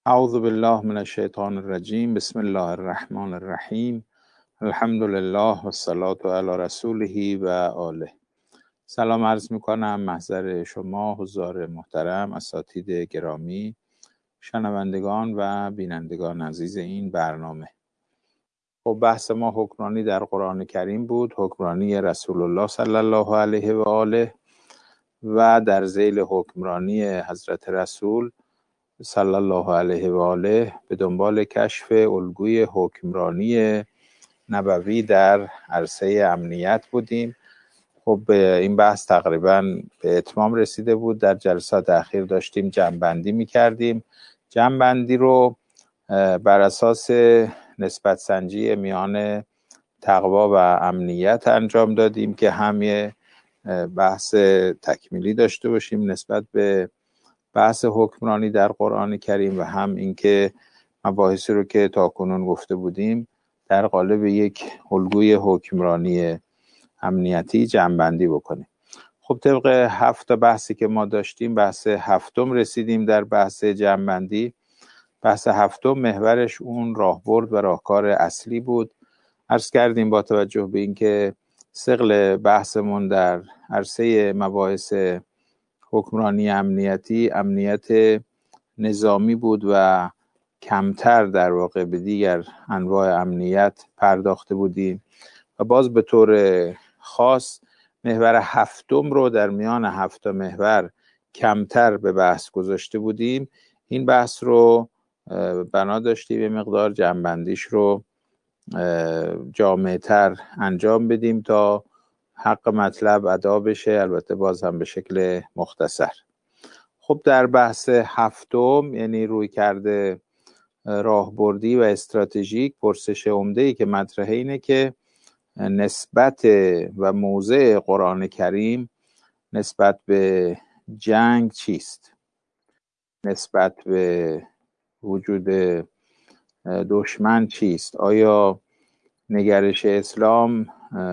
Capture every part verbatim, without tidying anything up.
اعوذ بالله من الشیطان الرجیم. بسم الله الرحمن الرحیم. الحمد لله و الصلاة علی رسوله و آله. سلام عرض میکنم محضر شما حضار محترم، اساتید گرامی، شنوندگان و بینندگان عزیز این برنامه. خب بحث ما حکمرانی در قرآن کریم بود، حکمرانی رسول الله صلی الله علیه و آله و در ذیل حکمرانی حضرت رسول صلی الله علیه و آله به دنبال کشف الگوی حکمرانی نبوی در عرصه امنیت بودیم. خب این بحث تقریبا به اتمام رسیده بود. در جلسات اخیر داشتیم جمع‌بندی می‌کردیم. جمع‌بندی رو بر اساس نسبت سنجی میان تقوا و امنیت انجام دادیم که هم یه بحث تکمیلی داشته باشیم نسبت به بحث حکمرانی در قرآن کریم و هم اینکه مباحثی رو که تاکنون گفته بودیم در قالب یک الگوی حکمرانی امنیتی جمع‌بندی بکنیم. خب طبق هفت بحثی که ما داشتیم، بحث هفتم رسیدیم در بحث جمع‌بندی. بحث هفتم محورش اون راهبرد و راهکار اصلی بود. عرض کردیم با توجه به اینکه ثقل بحثمون در عرصه مباحث حکمرانی امنیتی امنیت نظامی بود و کمتر در واقع به دیگر انواع امنیت پرداخته بودیم و باز به طور خاص محور هفتم رو در میان هفت محور کمتر به بحث گذاشته بودیم. این بحث رو بنا داشتیم یه مقدار جمع‌بندیش رو جامع‌تر انجام بدیم تا حق مطلب ادا بشه، البته باز هم به شکل مختصر. خب در بحث هفتم، یعنی روی کرده راهبردی و استراتژیک، پرسش عمده‌ای که مطرحه اینه که نسبت و موضع قرآن کریم نسبت به جنگ چیست؟ نسبت به وجود دشمن چیست؟ آیا نگرش اسلام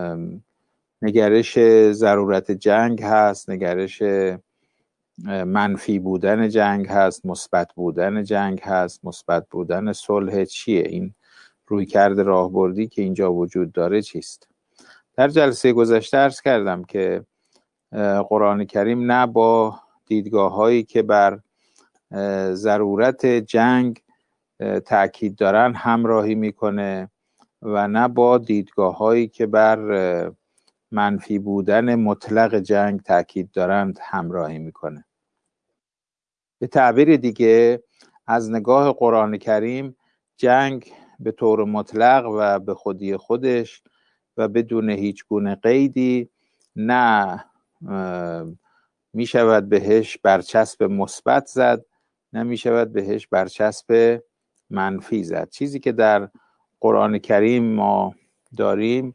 نگرش ضرورت جنگ هست، نگرش منفی بودن جنگ هست، مثبت بودن جنگ هست، مثبت بودن صلح چیه؟ این رویکرد راهبردی که اینجا وجود داره چیست؟ در جلسه گذشته عرض کردم که قرآن کریم نه با دیدگاه هایی که بر ضرورت جنگ تأکید دارن همراهی میکنه و نه با دیدگاه هایی که بر منفی بودن مطلق جنگ تأکید دارند همراهی میکنه. به تعبیر دیگه از نگاه قرآن کریم جنگ به طور مطلق و به خودی خودش و بدون هیچ گونه قیدی نه می شود بهش برچسب مثبت زد، نه می شود بهش برچسب منفی زد. چیزی که در قرآن کریم ما داریم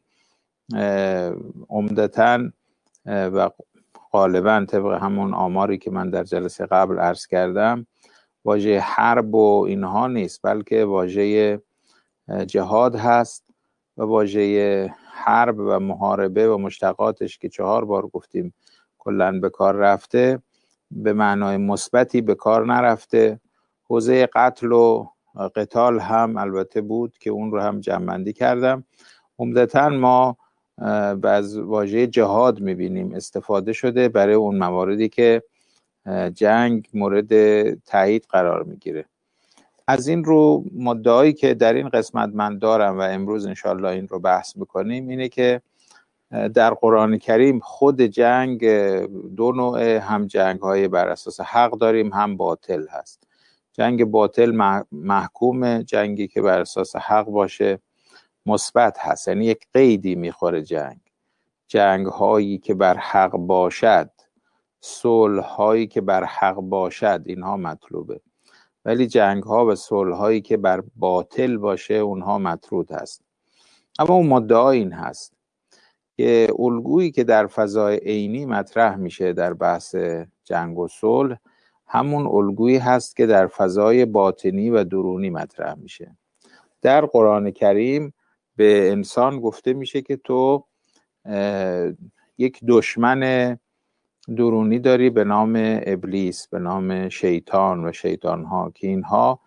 عمدتاً و غالباً طبق همون آماری که من در جلسه قبل عرض کردم واژه حرب و اینها نیست، بلکه واژه جهاد هست و واژه حرب و محاربه و مشتقاتش که چهار بار گفتیم کلاً به کار رفته، به معنای مثبتی به کار نرفته. حوزه قتل و قتال هم البته بود که اون رو هم جمع‌بندی کردم. عمدتاً ما از واژه جهاد می‌بینیم استفاده شده برای اون مواردی که جنگ مورد تایید قرار میگیره. از این رو مدعایی که در این قسمت من دارم و امروز انشالله این رو بحث بکنیم اینه که در قرآن کریم خود جنگ دو نوع، هم جنگ های بر اساس حق داریم هم باطل هست. جنگ باطل محکوم، جنگی که بر اساس حق باشه مثبت هست، یعنی یک قیدی میخوره جنگ. جنگ هایی که بر حق باشد، صلح هایی که بر حق باشد، اینها مطلوبه، ولی جنگ ها و صلح هایی که بر باطل باشه اونها مطرود هست. اما اون مدعا این هست که الگویی که در فضای عینی مطرح میشه در بحث جنگ و صلح همون الگویی هست که در فضای باطنی و درونی مطرح میشه. در قرآن کریم به انسان گفته میشه که تو یک دشمن درونی داری به نام ابلیس، به نام شیطان و شیطانها، که اینها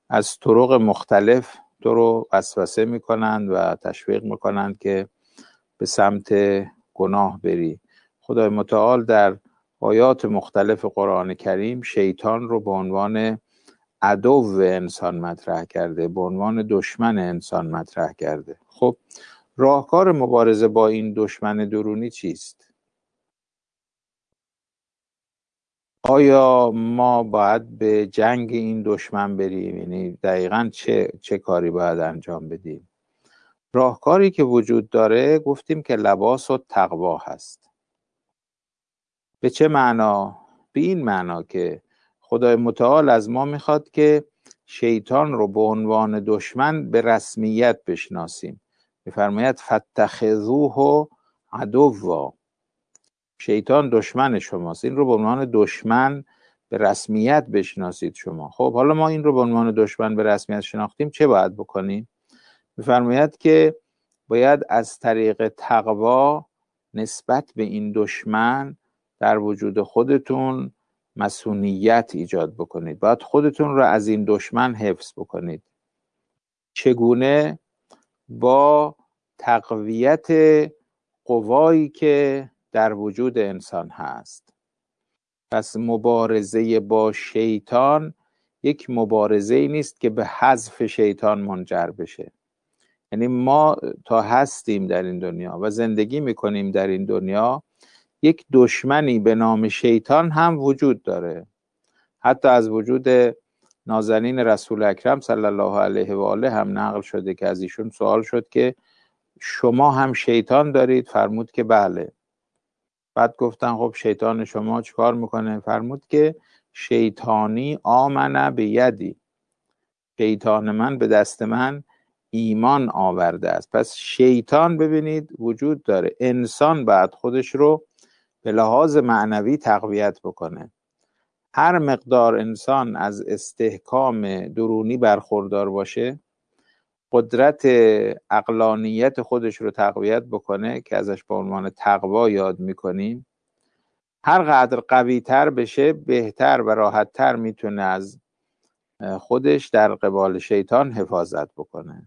از طرق مختلف تو رو وسوسه میکنند و تشویق میکنند که به سمت گناه بری. خدای متعال در آیات مختلف قرآن کریم شیطان رو به عنوان عدو انسان مطرح کرده، به عنوان دشمن انسان مطرح کرده. خب راهکار مبارزه با این دشمن درونی چیست؟ آیا ما باید به جنگ این دشمن بریم؟ یعنی دقیقاً چه چه کاری باید انجام بدیم؟ راهکاری که وجود داره گفتیم که لباس و تقوا هست. به چه معنا؟ به این معنا که خدای متعال از ما میخواد که شیطان رو به عنوان دشمن به رسمیت بشناسیم. میفرماید فاتخذوه عدوا، شیطان دشمن شماست، این رو به عنوان دشمن به رسمیت بشناسید شما. خب حالا ما این رو به عنوان دشمن به رسمیت شناختیم، چه باید بکنیم؟ میفرماید که باید از طریق تقوا نسبت به این دشمن در وجود خودتون مسئولیت ایجاد بکنید. باید خودتون رو از این دشمن حفظ بکنید. چگونه؟ با تقویت قوایی که در وجود انسان هست. پس مبارزه با شیطان یک مبارزه نیست که به حذف شیطان منجر بشه. یعنی ما تا هستیم در این دنیا و زندگی میکنیم در این دنیا، یک دشمنی به نام شیطان هم وجود داره. حتی از وجود نازنین رسول اکرم صلی الله علیه و آله هم نقل شده که از ایشون سوال شد که شما هم شیطان دارید؟ فرمود که بله. بعد گفتن خب شیطان شما چیکار میکنه؟ فرمود که شیطانی آمنه به یدی، شیطان من به دست من ایمان آورده است. پس شیطان ببینید وجود داره. انسان باید خودش رو به لحاظ معنوی تقویت بکنه. هر مقدار انسان از استحکام درونی برخوردار باشه، قدرت عقلانیت خودش رو تقویت بکنه که ازش به عنوان تقوا یاد میکنیم، هر قدر قوی تر بشه بهتر و راحت تر میتونه از خودش در قبال شیطان حفاظت بکنه.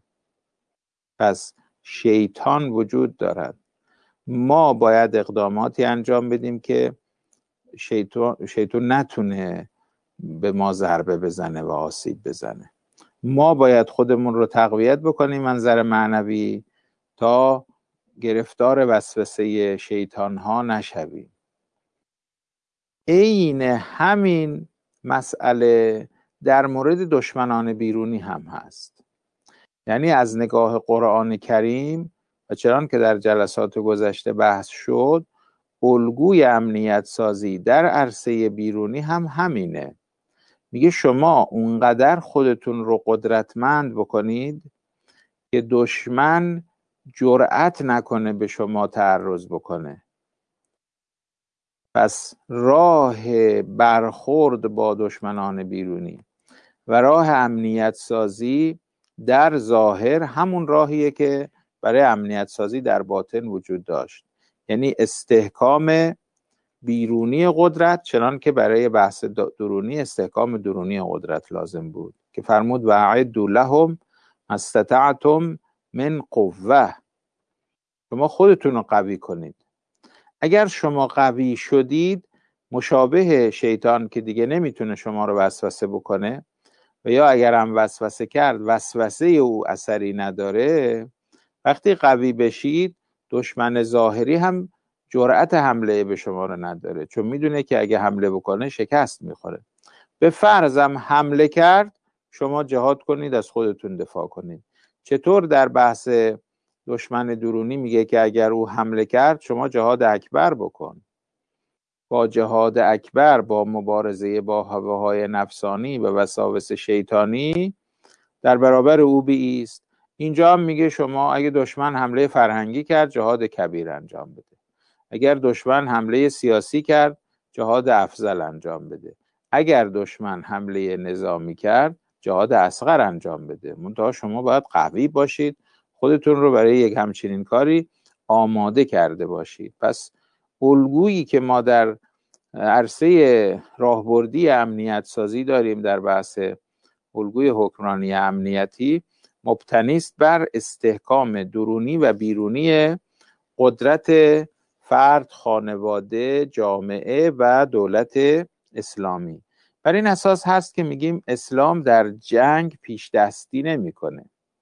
پس شیطان وجود دارد. ما باید اقداماتی انجام بدیم که شیطان, شیطان نتونه به ما ضربه بزنه و آسیب بزنه. ما باید خودمون رو تقویت بکنیم منظر معنوی تا گرفتار وسوسه شیطان ها نشویم. عین همین مسئله در مورد دشمنان بیرونی هم هست. یعنی از نگاه قرآن کریم و چنان که در جلسات گذشته بحث شد، الگوی امنیت سازی در عرصه بیرونی هم همینه. میگه شما اونقدر خودتون رو قدرتمند بکنید که دشمن جرأت نکنه به شما تعرض بکنه. پس راه برخورد با دشمنان بیرونی و راه امنیت سازی در ظاهر همون راهیه که برای امنیت سازی در باطن وجود داشت. یعنی استحکام بیرونی قدرت، چنان که برای بحث درونی استحکام درونی قدرت لازم بود که فرمود و اعدوا لهم ما استطعتم من قوه. شما خودتون رو قوی کنید. اگر شما قوی شدید، مشابه شیطان که دیگه نمیتونه شما رو وسوسه بکنه و یا اگر هم وسوسه کرد وسوسه او اثری نداره، وقتی قوی بشید دشمن ظاهری هم جرأت حمله به شما رو نداره، چون میدونه که اگه حمله بکنه شکست میخوره. به فرضم حمله کرد، شما جهاد کنید، از خودتون دفاع کنید. چطور در بحث دشمن درونی میگه که اگر او حمله کرد شما جهاد اکبر بکن. با جهاد اکبر، با مبارزه با هواهای نفسانی و وساوس شیطانی در برابر او بایست. اینجا هم میگه شما اگه دشمن حمله فرهنگی کرد جهاد کبیر انجام بده. اگر دشمن حمله سیاسی کرد جهاد افضل انجام بده. اگر دشمن حمله نظامی کرد جهاد اصغر انجام بده. منتها شما باید قوی باشید، خودتون رو برای یک همچنین کاری آماده کرده باشید. پس الگویی که ما در عرصه راهبردی امنیت سازی داریم در بحث الگوی حکمرانی امنیتی مبتنی است بر استحکام درونی و بیرونی قدرت فرد، خانواده، جامعه و دولت اسلامی. بر این اساس هست که میگیم اسلام در جنگ پیش دستی نمیکنه.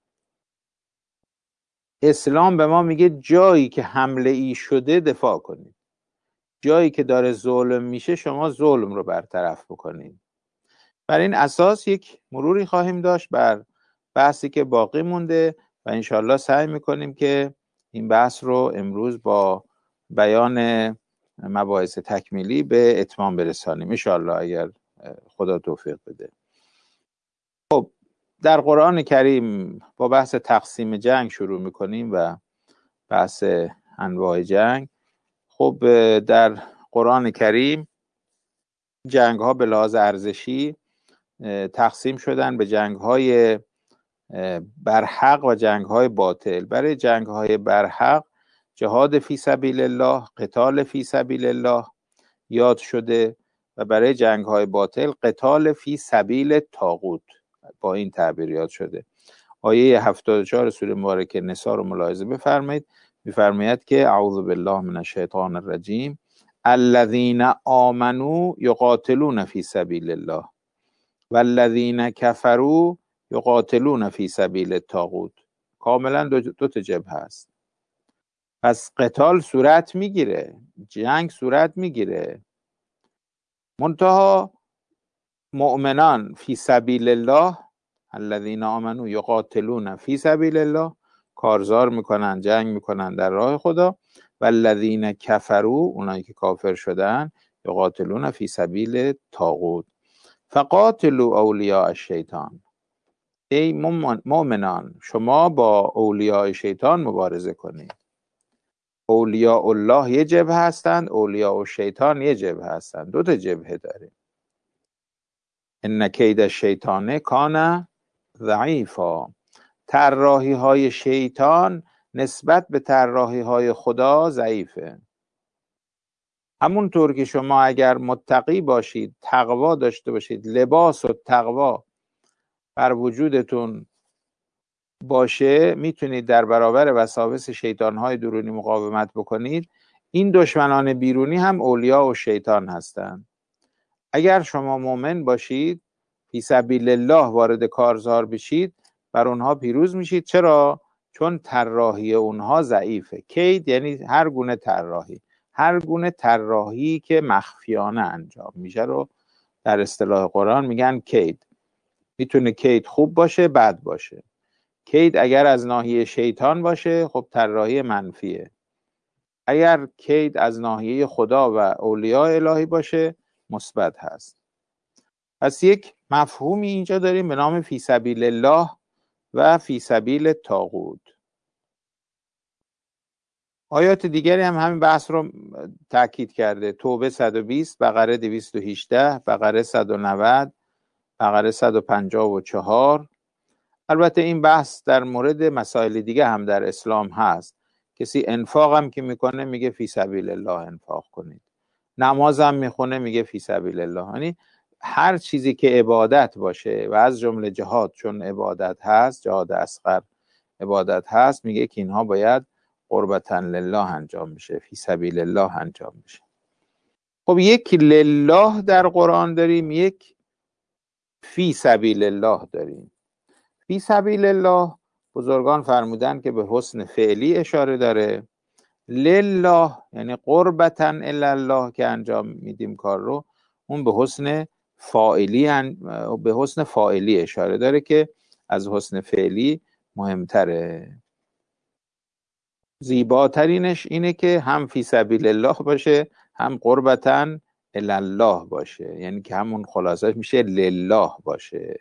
اسلام به ما میگه جایی که حمله ای شده دفاع کنید، جایی که داره ظلم میشه شما ظلم رو برطرف بکنید. بر این اساس یک مروری خواهیم داشت بر بحثی که باقی مونده و انشالله سعی میکنیم که این بحث رو امروز با بیان مباحث تکمیلی به اتمام برسانیم انشالله اگر خدا توفیق بده. خب در قرآن کریم با بحث تقسیم جنگ شروع میکنیم و بحث انواع جنگ. خب در قرآن کریم جنگ ها به لحاظ ارزشی تقسیم شدن به جنگ های برحق و جنگ های باطل. برای جنگ های برحق جهاد فی سبیل الله، قتال فی سبیل الله یاد شده و برای جنگ های باطل قتال فی سبیل طاغوت با این تعبیر یاد شده. آیه هفتاد و چهار سوره مبارکه نساء رو ملاحظه بفرمایید، میفرماید که اعوذ بالله من الشیطان الرجیم الذین آمنوا یقاتلون فی سبیل الله والذین کفروا یقاتلون فی سبیل الطاغوت. کاملا دو, دو تا جبهه است. پس قتال صورت میگیره، جنگ صورت میگیره، منتها مؤمنان فی سبیل الله الذین آمنوا یقاتلون فی سبیل الله کارزار میکنن، جنگ میکنن در راه خدا، و الذین کفروا اونایی که کافر شدن یقاتلون فی سبیل طاغوت فقاتلوا اولیاء الشیطان. ای مؤمنان شما با اولیاء شیطان مبارزه کنید. اولیاء الله یه جبهه هستند، اولیاء الشیطان یه جبهه هستند، دو تا جبهه داره. ان کید الشیطان کان ضعیفا. طراحی های شیطان نسبت به طراحی های خدا ضعیفه. همونطور که شما اگر متقی باشید، تقوا داشته باشید، لباس و تقوا بر وجودتون باشه، میتونید در برابر وساوس شیطانهای درونی مقاومت بکنید. این دشمنان بیرونی هم اولیاء و شیطان هستند. اگر شما مؤمن باشید، فی سبیل الله وارد کارزار بشید، بر اونها پیروز میشید. چرا؟ چون طراحی اونها ضعیفه. کید یعنی هر گونه طراحی، هر گونه طراحی که مخفیانه انجام میشه رو در اصطلاح قرآن میگن کید. میتونه کید خوب باشه، بد باشه. کید اگر از ناحیه شیطان باشه خب طراحی منفیه. اگر کید از ناحیه خدا و اولیاء الهی باشه مثبت هست. پس یک مفهومی اینجا داریم به نام فی سبیل الله و فی سبیل طاغوت. آیات دیگری هم همین بحث رو تاکید کرده. توبه صد و بیست، بقره دویست و هجده، بقره صد و نود، بقره صد و پنجاه و چهار. البته این بحث در مورد مسائل دیگه هم در اسلام هست. کسی انفاق هم که میکنه میگه فی سبیل الله انفاق کنید. نماز هم میخونه میگه فی سبیل الله. یعنی هر چیزی که عبادت باشه و از جمله جهاد چون عبادت هست، جهاد اصغر عبادت هست، میگه که اینها باید قربتا لله انجام بشه، فی سبیل الله انجام بشه. خب یک لله در قرآن داریم، یک فی سبیل الله داریم. فی سبیل الله بزرگان فرمودن که به حسن فعلی اشاره داره. لله یعنی قربتا الی الله که انجام میدیم کار رو، اون به حسن فاعلی به حسن فاعلی اشاره داره که از حسن فعلی مهمتره. زیباترینش اینه که هم فی سبیل الله باشه هم قربتا الی الله باشه، یعنی که همون خلاصش میشه لله باشه.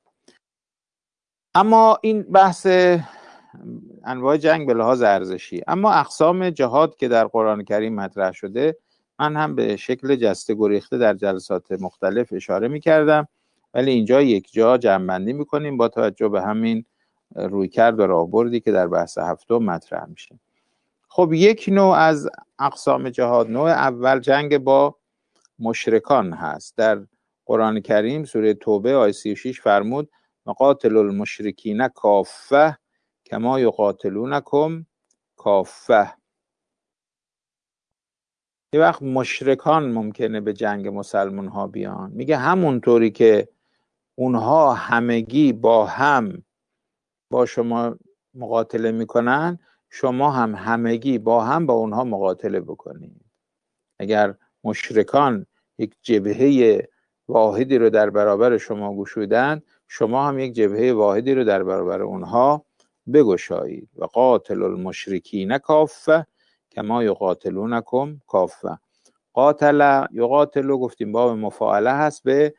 اما این بحث انواع جنگ به لحاظ ارزشی. اما اقسام جهاد که در قرآن کریم مطرح شده من هم به شکل جسته گریخته در جلسات مختلف اشاره میکردم، ولی اینجا یک جا جمع‌بندی میکنیم با توجه به همین رویکرد و راهبردی که در بحث هفتم مطرح میشه. خب یک نوع از اقسام جهاد، نوع اول جنگ با مشرکان هست. در قرآن کریم سوره توبه آیه سی و شش فرمود وقاتلوا المشرکین کافه کما یقاتلونکم کافه. یه وقت مشرکان ممکنه به جنگ مسلمان ها بیان، میگه همونطوری که اونها همگی با هم با شما مقاتله میکنن، شما هم همگی با هم با اونها مقاتله بکنید. اگر مشرکان یک جبهه واحدی رو در برابر شما گشودن، شما هم یک جبهه واحدی رو در برابر اونها بگشایید. و قاتل المشرکین کافه کما یقاتلونکم کافه. قاتل یقاتل گفتیم باب مفاعله هست، به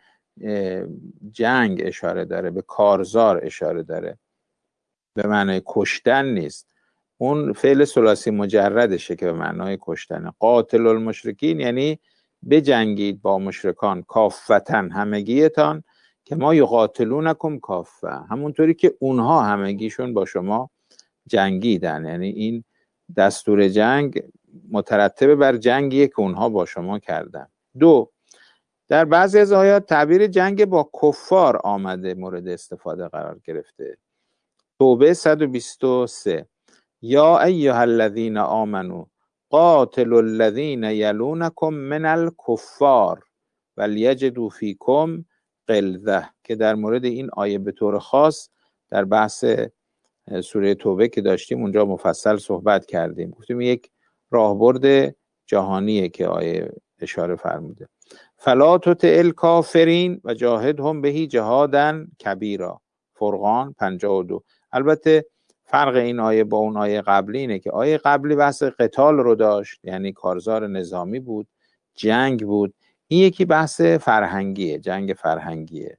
جنگ اشاره داره، به کارزار اشاره داره، به معنای کشتن نیست. اون فعل ثلاثی مجردشه که به معنای کشتنه. قاتل المشرکین یعنی بجنگید با مشرکان، کافتن همگیتان، که ما یقاتلونکم کافه، همونطوری که اونها همگیشون با شما جنگیدن. یعنی این دستور جنگ مترتب بر جنگیه که اونها با شما کردن. دو، در بعضی از آیات تعبیر جنگ با کفار آمده، مورد استفاده قرار گرفته. توبه صد و بیست و سه: یا ایها الذین آمنوا قاتلوا الذین یلونکم من الکفار ولیجدوا فیکم غلظه، که در مورد این آیه به طور خاص در بحث سوره توبه که داشتیم اونجا مفصل صحبت کردیم. گفتیم یک راهبرد جهانیه که آیه اشاره فرموده. فلا تطع الکافرین و جاهدهم به جهادا کبیرا، فرقان پنجاه و دو. البته فرق این آیه با اون آیه قبلی اینه که آیه قبلی بحث قتال رو داشت، یعنی کارزار نظامی بود، جنگ بود. این یکی بحث فرهنگیه، جنگ فرهنگیه.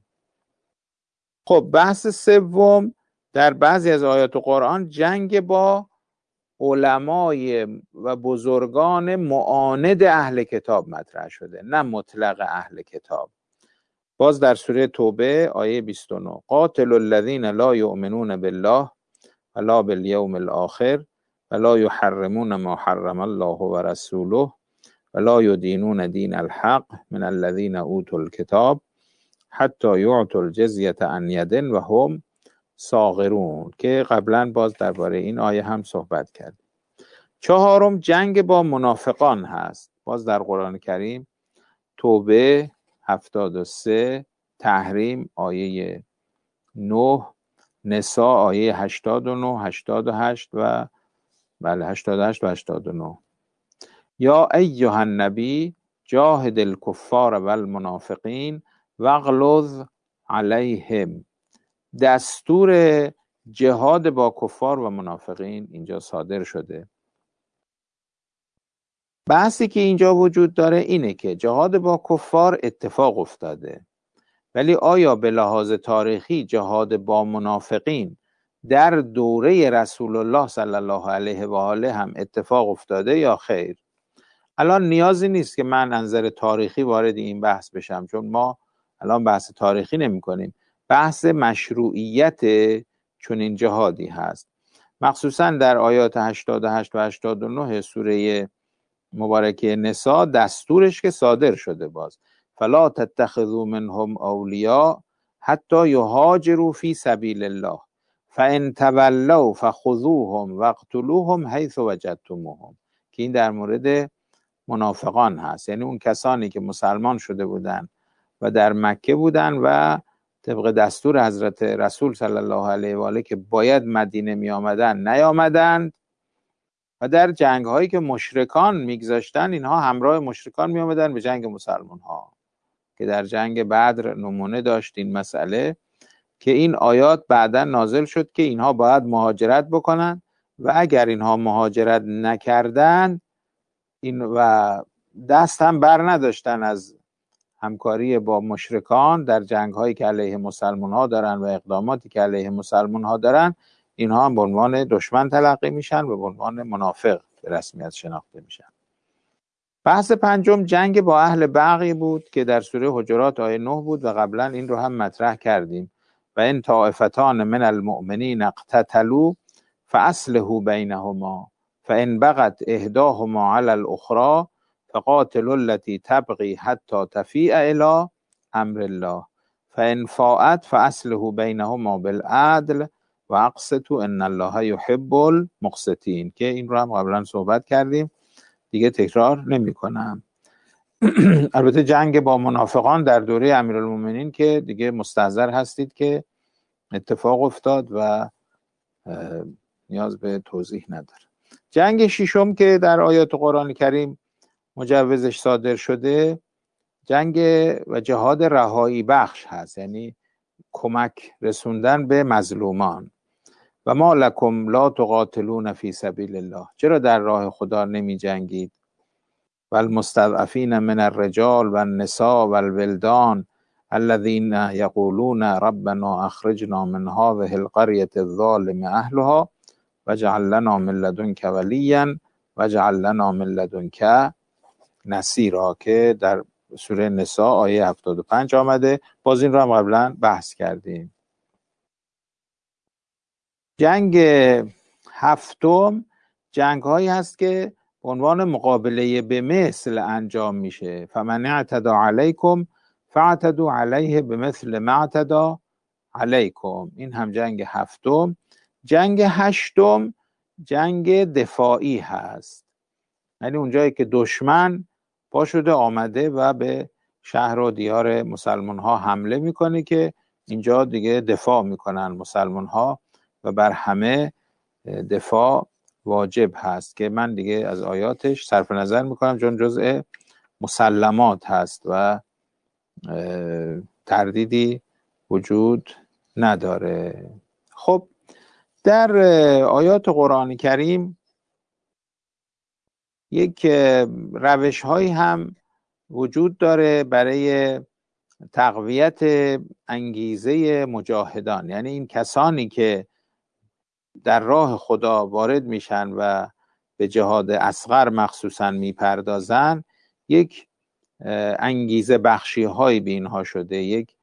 خب بحث سوم، در بعضی از آیات قرآن جنگ با علمای و بزرگان معاند اهل کتاب مطرح شده، نه مطلق اهل کتاب. باز در سوره توبه آیه بیست و نه: قاتل الذین لا یؤمنون بالله ولا بالیوم الاخر ولا یحرمون ما حرم الله و رسوله ولا یدینون دین الحق من الذین اوتوا الکتاب حتی یعطوا الجزیة عن ید و هم صاغرون، که قبلا باز درباره این آیه هم صحبت کرد. چهارم جنگ با منافقان هست، باز در قرآن کریم توبه هفتاد و سه، تحریم آیه نه، نساء آیه هشتاد و نه، هشتاد و هشت و بله هشتاد و هشت و هشتاد و نه. یا ایها النبی جاهد الکفار و المنافقین واغلظ علیهم. دستور جهاد با کفار و منافقین اینجا صادر شده. بحثی که اینجا وجود داره اینه که جهاد با کفار اتفاق افتاده، ولی آیا به لحاظ تاریخی جهاد با منافقین در دوره رسول الله صلی الله علیه و آله هم اتفاق افتاده یا خیر؟ الان نیازی نیست که من نظر تاریخی وارد این بحث بشم، چون ما الان بحث تاریخی نمی کنیم. بحث مشروعیت چنین جهادی هست، مخصوصا در آیات هشتاد و هشت و هشتاد و نه سوره مبارکه نساء دستورش که صادر شده. باز فلا تتخذوا منهم اولیاء حتی یهاجروا فی سبیل الله فان تولوا فخذوهم واقتلوهم حیث وجدتموهم، که این در مورد منافقان هست، یعنی اون کسانی که مسلمان شده بودن و در مکه بودن و طبق دستور حضرت رسول صلی الله علیه و آله که باید مدینه می آمدن نیامدند و در جنگ هایی که مشرکان میگذاشتن اینها همراه مشرکان می آمدن به جنگ مسلمان ها، که در جنگ بدر نمونه داشت این مسئله، که این آیات بعدا نازل شد که اینها باید مهاجرت بکنن و اگر اینها مهاجرت نکردن این و دست هم بر نداشتن از همکاری با مشرکان در جنگ هایی که علیه مسلمان ها دارن و اقداماتی که علیه مسلمان ها دارن، اینها هم به عنوان دشمن تلقی میشن و به عنوان منافق به رسمیت شناخته میشن. بحث پنجم جنگ با اهل بغی بود که در سوره حجرات آیه نه بود و قبلا این رو هم مطرح کردیم. و ان طائفتان من المؤمنین اقتتلوا فاصلحوا بینهما فان بغت احداهما علی الاخرى فقاتلوا التي تبغي حتى تفیء الی امر الله فان فاءت فاصلحوا بینهما بالعدل و اقسطوا ان الله یحب المقسطین، که این رو هم قبلا صحبت کردیم، دیگه تکرار نمی کنم. البته جنگ با منافقان در دوره امیرالمومنین که دیگه مستحضر هستید که اتفاق افتاد و نیاز به توضیح نداره. جنگ ششم که در آیات قرآن کریم مجوزش صادر شده، جنگ و جهاد رهایی بخش هست، یعنی کمک رسوندن به مظلومان. و ما لکم لا تقاتلون فی سبیل الله، چرا در راه خدا نمی جنگید؟ و المستضعفین من الرجال و النساء و الولدان الذين يقولون ربنا اخرجنا من هذه القرية الظالم اهلها واجعل لنا من لدنك وليا واجعل لنا من لدنك نصیرا، که در سوره نساء آیه هفتاد و پنج آمده. باز این رو هم قبلا بحث کردیم. جنگ هفتم جنگ هایی هست که به عنوان مقابله به مثل انجام میشه. فمن اعتدى علیکم فاعتدوا علیه بمثل ما اعتدى علیکم. این هم جنگ هفتم. جنگ هشتم جنگ دفاعی هست، یعنی اونجایی که دشمن پا شده آمده و به شهر و دیار مسلمان ها حمله میکنه، که اینجا دیگه دفاع میکنن مسلمان ها و بر همه دفاع واجب هست، که من دیگه از آیاتش صرف نظر میکنم چون جزء مسلمات هست و تردیدی وجود نداره. خب در آیات قرآن کریم یک روش هایی هم وجود داره برای تقویت انگیزه مجاهدان، یعنی این کسانی که در راه خدا وارد میشن و به جهاد اصغر مخصوصا میپردازن، یک انگیزه بخشی هایی به اینها شده، یک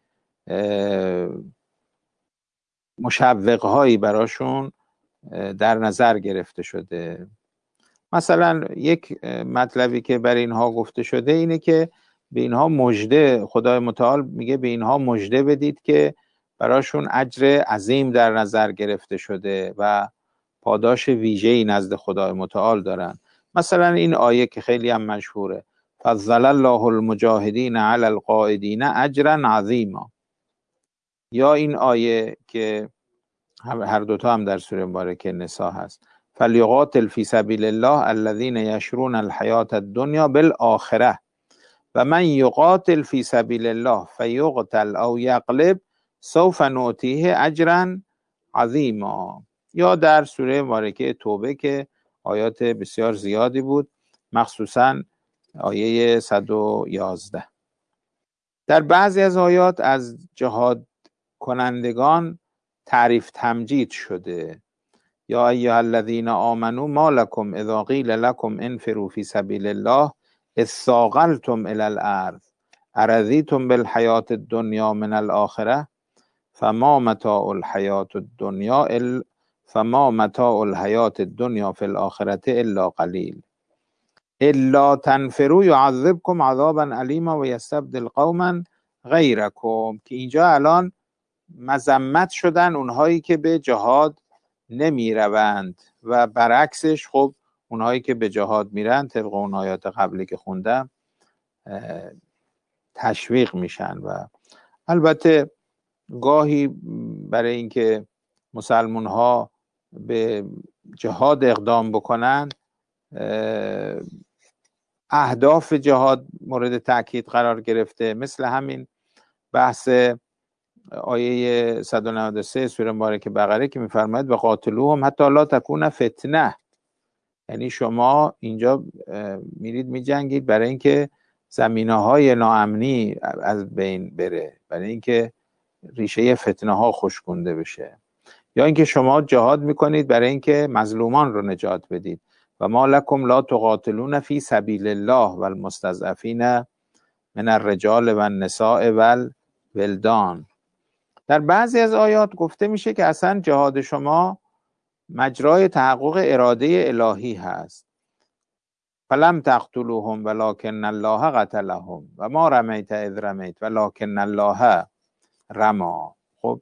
مشوق هایی براشون در نظر گرفته شده. مثلا یک مطلبی که بر اینها گفته شده اینه که به اینها مژده، خدای متعال میگه به اینها مژده بدید که براشون اجر عظیم در نظر گرفته شده و پاداش ویژه‌ای نزد خدای متعال دارن. مثلا این آیه که خیلی هم مشهوره، فضل الله المجاهدین علی القاعدین اجرا عظیما، یا این آیه که هر دوتا هم در سوره مبارکه نساء هست، فلیقاتل فی سبیل الله الذین یشرون الحیاة الدنیا بالآخره و من یقاتل فی سبیل الله فیقتل او یغلب سوف نؤتیه اجرا عظیما، یا در سوره مبارکه توبه که آیات بسیار زیادی بود، مخصوصا آیه صد و یازده. در بعضی از آیات از جهاد کنندگان تعریف تمجید شده، یا ایها الذین آمنوا ما لکم اذا قیل لکم انفروا فی سبیل الله اثاقلتم الی الارض ارضیتم بالحیاة الدنیا من الاخره فما متاع الحیاة الدنیا ال فما متاع الحیاة الدنیا فی الاخره الا قلیل الا تنفروا یعذبکم عذابا علیما و یستبدل قوما غیرکم، که اینجا الان مذمت شدن اونهایی که به جهاد نمی روند و برعکسش خب اونهایی که به جهاد میرن طبق اون آیات قبلی که خوندم تشویق میشن. و البته گاهی برای اینکه مسلمان ها به جهاد اقدام بکنن اهداف جهاد مورد تأکید قرار گرفته، مثل همین بحث آیه صد و نود و سه سوره مبارکه بقره که میفرماید و قاتلوهم حتی لا تکون فتنه، یعنی شما اینجا میرید میجنگید برای اینکه زمینه های ناامنی از بین بره، برای اینکه ریشه فتنه ها خشکونده بشه، یا اینکه شما جهاد میکنید برای اینکه مظلومان رو نجات بدید. و ما لکم لا تقاتلون فی سبیل الله و المستضعفین من الرجال و النساء و الولدان. در بعضی از آیات گفته میشه که اصلا جهاد شما مجرای تحقق اراده الهی هست. فلم تقتلوهم ولکن الله قتلهم و ما رمیت اذ رمیت ولکن الله رما. خب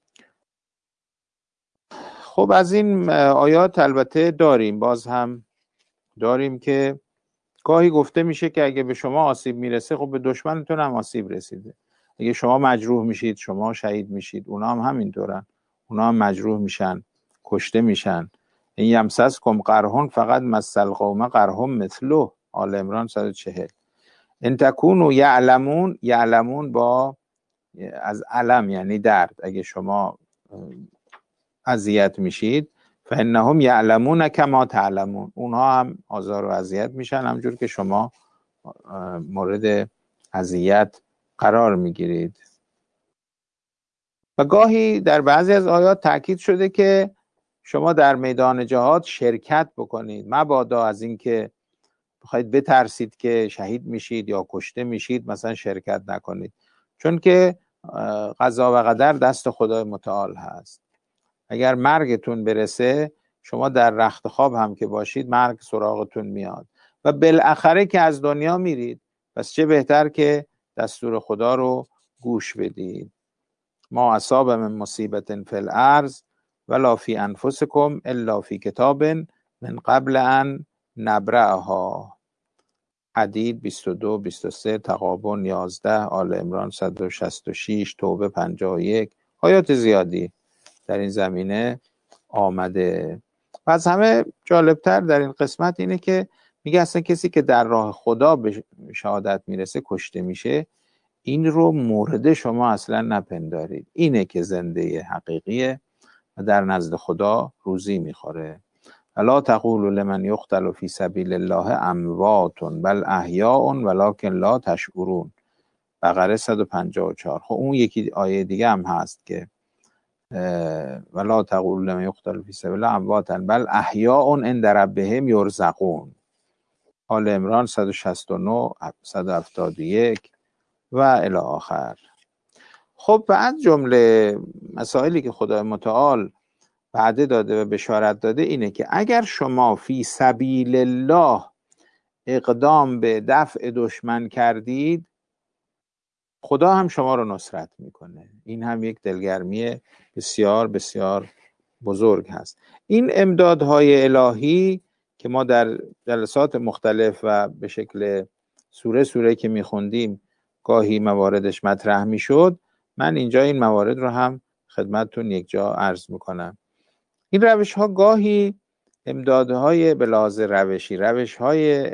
خب از این آیات البته داریم، باز هم داریم که گاهی گفته میشه که اگه به شما آسیب میرسه خب به دشمنتون هم آسیب رسیده. اگه شما مجروح میشید شما شهید میشید، اونا هم همینطورن، اونا هم مجروح میشن، کشته میشن. این یمسسکم قرحون فقط مثل القوم قرحون مثله، آل عمران صد و چهل. ان تکونوا یعلمون، یعلمون با از علم یعنی درد، اگه شما اذیت میشید فانهم یعلمون کما تعلمون، اونها هم آزار و اذیت میشن همجور که شما مورد اذیت قرار میگیرید. و گاهی در بعضی از آیات تاکید شده که شما در میدان جهاد شرکت بکنید، مبادا از اینکه بخواید بترسید که شهید میشید یا کشته میشید مثلا شرکت نکنید، چون که قضا و قدر دست خدای متعال هست. اگر مرگتون برسه شما در رخت خواب هم که باشید مرگ سراغتون میاد و بالاخره که از دنیا میرید. پس چه بهتر که دستور خدا رو گوش بدید. ما اصاب من مصیبت فی الارض ولا فی انفسکم الا فی کتاب من قبل ان نبرأها. حدید بیست و دو بیست و سه، تغابن یازده، آل عمران صد و شصت و شش، توبه پنجاه و یک. آیات زیادی در این زمینه آمده. و از همه جالبتر در این قسمت اینه که میگه اصلا کسی که در راه خدا به شهادت میرسه کشته میشه، این رو مورد شما اصلا نپندارید، اینه که زنده حقیقیه و در نزد خدا روزی میخوره. الا تقولوا لمن یقتل فی سبیل الله اموات بل احیاء ولکن لا تشعرون، بقره صد و پنجاه و چهار. خب اون یکی آیه دیگه هم هست که ولا تقولوا لمن یقتل فی سبیل الله اموات بل احیاء عند ربهم یرزقون، آل عمران صد و شصت و نه، صد و هفتاد و یک و الی آخر. خب بعد جمله مسائلی که خدای متعال وعده داده و بشارت داده اینه که اگر شما فی سبیل الله اقدام به دفع دشمن کردید خدا هم شما رو نصرت میکنه. این هم یک دلگرمی بسیار بسیار بزرگ هست. این امدادهای الهی که ما در جلسات مختلف و به شکل سوره سوره که میخوندیم گاهی مواردش مطرح میشد، من اینجا این موارد رو هم خدمتتون یک جا عرض میکنم. این روش ها گاهی امدادهای بلاز روشی، روش های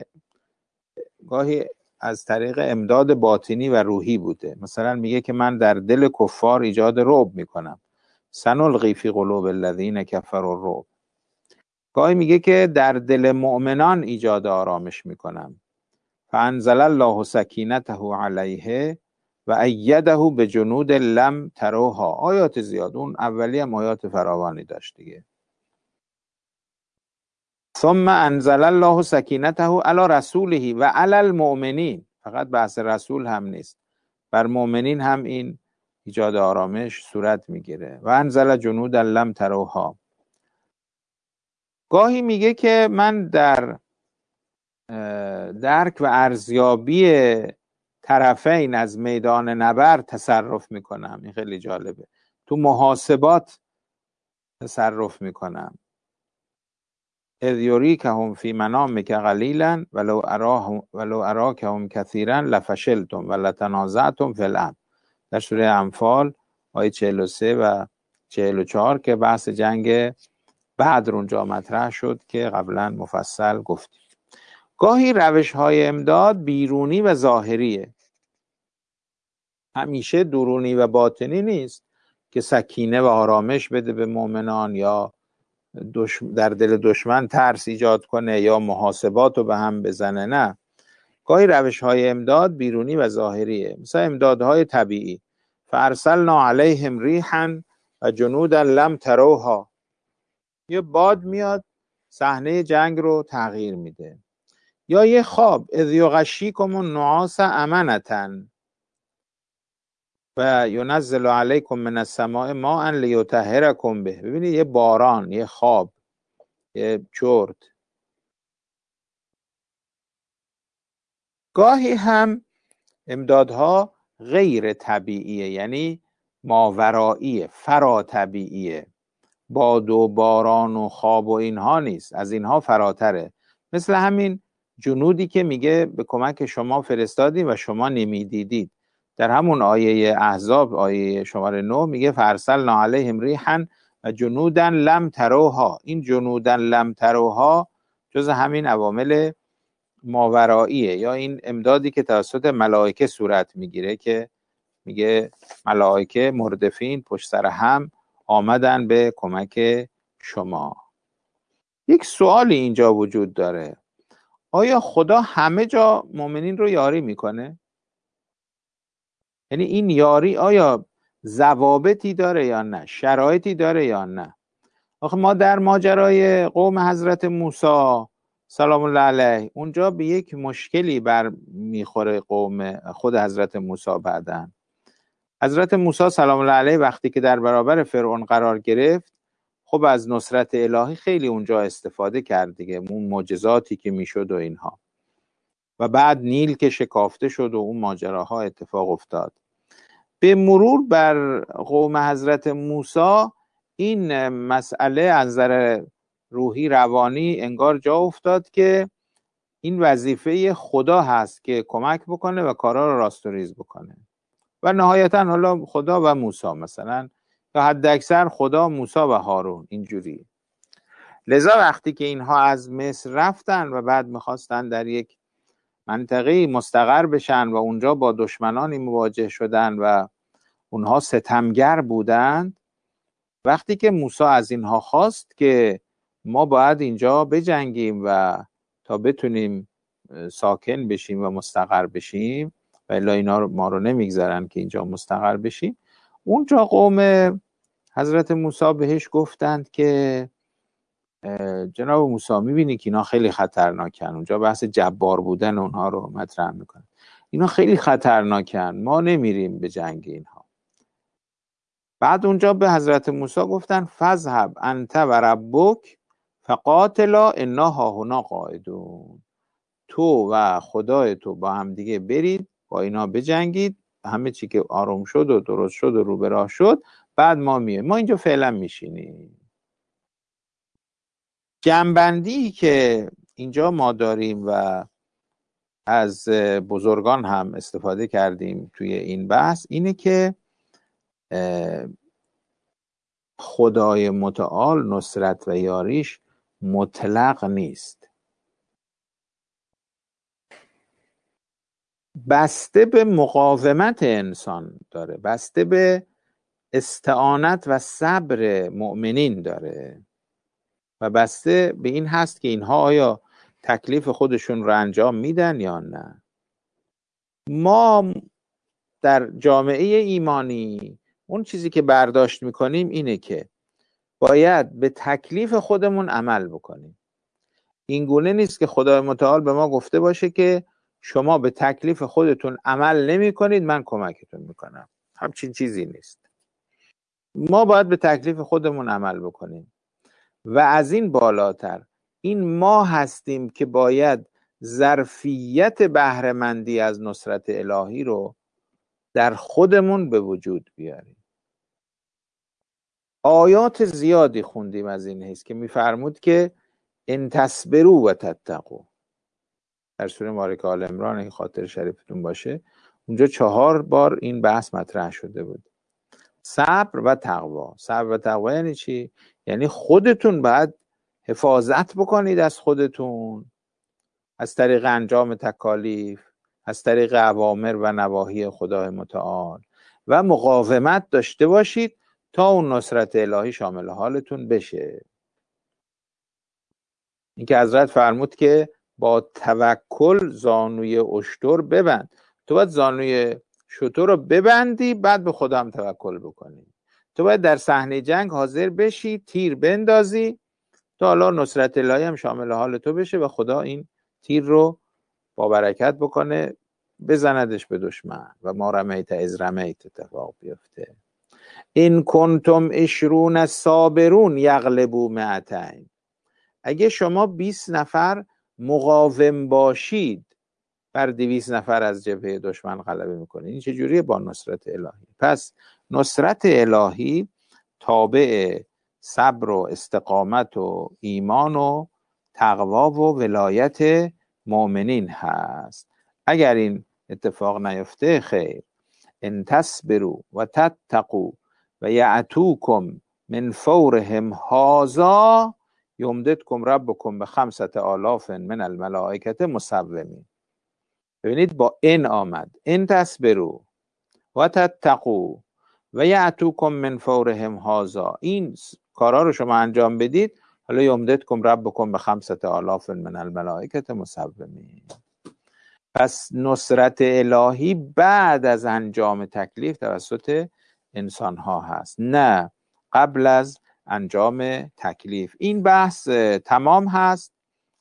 گاهی از طریق امداد باطنی و روحی بوده. مثلا میگه که من در دل کفار ایجاد رعب میکنم، سنلقی فی قلوب الذین کفروا الرعب. گاهی میگه که در دل مؤمنان ایجاد آرامش میکنم، فانزل الله سکینته علیه و ایده بجنود لم تروها. آیات زیاد، اون اولی هم آیات فراوانی داشت دیگه. ثم انزل الله سکینته علی رسوله و علی المؤمنین، فقط بحث رسول هم نیست، بر مؤمنین هم این ایجاد آرامش صورت میگیره. و انزل جنود لم تروها. گاهی میگه که من در درک و ارزیابی طرفین از میدان نبرد تصرف میکنم. این خیلی جالبه. تو محاسبات تصرف میکنم. اذ یریکهم فی منامک قلیلا ولو اراهم ولو اراکهم کثیرا لفشلتم ولتنازعتم فی الامر. در سوره انفال آیه چهل و سه و چهل و چهار که بحث جنگ بدر اونجا مطرح شد که قبلا مفصل گفتیم. گاهی روش های امداد بیرونی و ظاهریه، همیشه درونی و باطنی نیست که سکینه و آرامش بده به مؤمنان یا در دل دشمن ترس ایجاد کنه یا محاسبات رو به هم بزنه. نه، گاهی روش های امداد بیرونی و ظاهریه، مثل امدادهای طبیعی. فارسلنا علیهم ریحا و جنودا لم تروها. یه باد میاد صحنه جنگ رو تغییر میده. یا یه خواب، اذ یغشیکم النعاس امنة و ینزل علیکم من السماء ماء لیطهرکم به. ببینید یه باران، یه خواب، یه چرت. گاهی هم امدادها غیر طبیعیه، یعنی ماوراییه، فراتبیعیه، باد و باران و خواب و اینها نیست، از اینها فراتره. مثل همین جنودی که میگه به کمک شما فرستادیم و شما نمیدیدید. در همون آیه احزاب، آیه شماره نه، میگه فارسلنا علیهم ریحا و جنودا لم تروها. این جنودا لم تروها جز همین عوامل ماوراییه، یا این امدادی که توسط ملائکه صورت میگیره که میگه ملائکه مردفین پشت سر هم آمدن به کمک شما. یک سوالی اینجا وجود داره، آیا خدا همه جا مؤمنین رو یاری میکنه؟ یعنی این یاری آیا ضوابطی داره یا نه، شرایطی داره یا نه؟ آخه ما در ماجرای قوم حضرت موسی سلام الله علیه اونجا به یک مشکلی بر میخوره قوم خود حضرت موسی. بعدن حضرت موسی سلام الله علیه وقتی که در برابر فرعون قرار گرفت، خب از نصرت الهی خیلی اونجا استفاده کرد دیگه، اون معجزاتی که میشد و اینها، و بعد نیل که شکافته شد و اون ماجراها اتفاق افتاد. به مرور بر قوم حضرت موسی این مسئله از نظر روحی روانی انگار جا افتاد که این وظیفه خدا هست که کمک بکنه و کارا رو راست و ریز بکنه، و نهایتا حالا خدا و موسی مثلا، یا حد اکثر خدا، موسی و هارون، اینجوری. لذا وقتی که اینها از مصر رفتن و بعد میخواستن در یک منطقه مستقر بشن و اونجا با دشمنانی مواجه شدن و اونها ستمگر بودند، وقتی که موسی از اینها خواست که ما باید اینجا بجنگیم و تا بتونیم ساکن بشیم و مستقر بشیم و الا اینا رو ما رو نمیگذارن که اینجا مستقر بشیم، اونجا قوم حضرت موسی بهش گفتند که جناب موسی میبینی که اینا خیلی خطرناکن. اونجا بحث جبار بودن اونها رو مطرح میکنن. اینا خیلی خطرناکن، ما نمیریم به جنگ اینها. بعد اونجا به حضرت موسی گفتن فذهب انت و ربک فقاتلا انا هاهنا قاعدون. تو و خدای تو با هم دیگه برید، با اینا بجنگید، همه چی که آروم شد و درست شد و رو به راه شد، بعد ما میایم، ما اینجا فعلا میشینیم. جنبندی که اینجا ما داریم و از بزرگان هم استفاده کردیم توی این بحث اینه که خدای متعال نصرت و یاریش مطلق نیست، بسته به مقاومت انسان داره، بسته به استعانت و صبر مؤمنین داره، و بسته به این هست که اینها آیا تکلیف خودشون رو انجام میدن یا نه. ما در جامعه ایمانی اون چیزی که برداشت میکنیم اینه که باید به تکلیف خودمون عمل بکنیم. این گونه نیست که خدای متعال به ما گفته باشه که شما به تکلیف خودتون عمل نمی کنید من کمکتون میکنم. همچین چیزی نیست. ما باید به تکلیف خودمون عمل بکنیم و از این بالاتر این ما هستیم که باید ظرفیت بهره‌مندی از نصرت الهی رو در خودمون به وجود بیاریم. آیات زیادی خوندیم از این حیث که میفرمود که ان تصبروا و تتقوا، در سوره مبارکه آل عمران، این خاطر شریفتون باشه، اونجا چهار بار این بحث مطرح شده بود. صبر و تقوا. صبر و تقوا یعنی چی؟ یعنی خودتون باید حفاظت بکنید از خودتون از طریق انجام تکالیف، از طریق اوامر و نواهی خدای متعال، و مقاومت داشته باشید تا اون نصرت الهی شامل حالتون بشه. این که حضرت فرمود که با توکل زانوی اشتر ببند. تو باید زانوی شتر رو ببندی، بعد به خدا هم توکل بکنی. تو باید در صحنه جنگ حاضر بشی، تیر بندازی تا حالا نصرت الهی هم شامل حال تو بشه و خدا این تیر رو با برکت بکنه، بزندش به دشمن و ما رمیت از رمیت اتفاق بیفته. این کنتم عشرون صابرون یغلبوا مئتین. اگه شما بیست نفر مقاوم باشید بر دویست نفر از جبهه دشمن غلبه میکنه. این چجوریه؟ با نصرت الهی. پس نصرت الهی تابع صبر و استقامت و ایمان و تقوا و ولایت مؤمنین هست. اگر این اتفاق نیفته خیر. ان تصبروا و تتقوا و یأتوکم من فورهم هذا یمددکم ربکم به خمسة آلاف من الملائکة مسومین. ببینید با ان آمد، ان تصبروا و تتقوا و یأتوکم من فورهم هذا، این کارا رو شما انجام بدید، حالا یمددکم ربکم به خمسة آلاف من الملائکة مسومین. پس نصرت الهی بعد از انجام تکلیف توسط انسان ها هست، نه قبل از انجام تکلیف. این بحث تمام هست.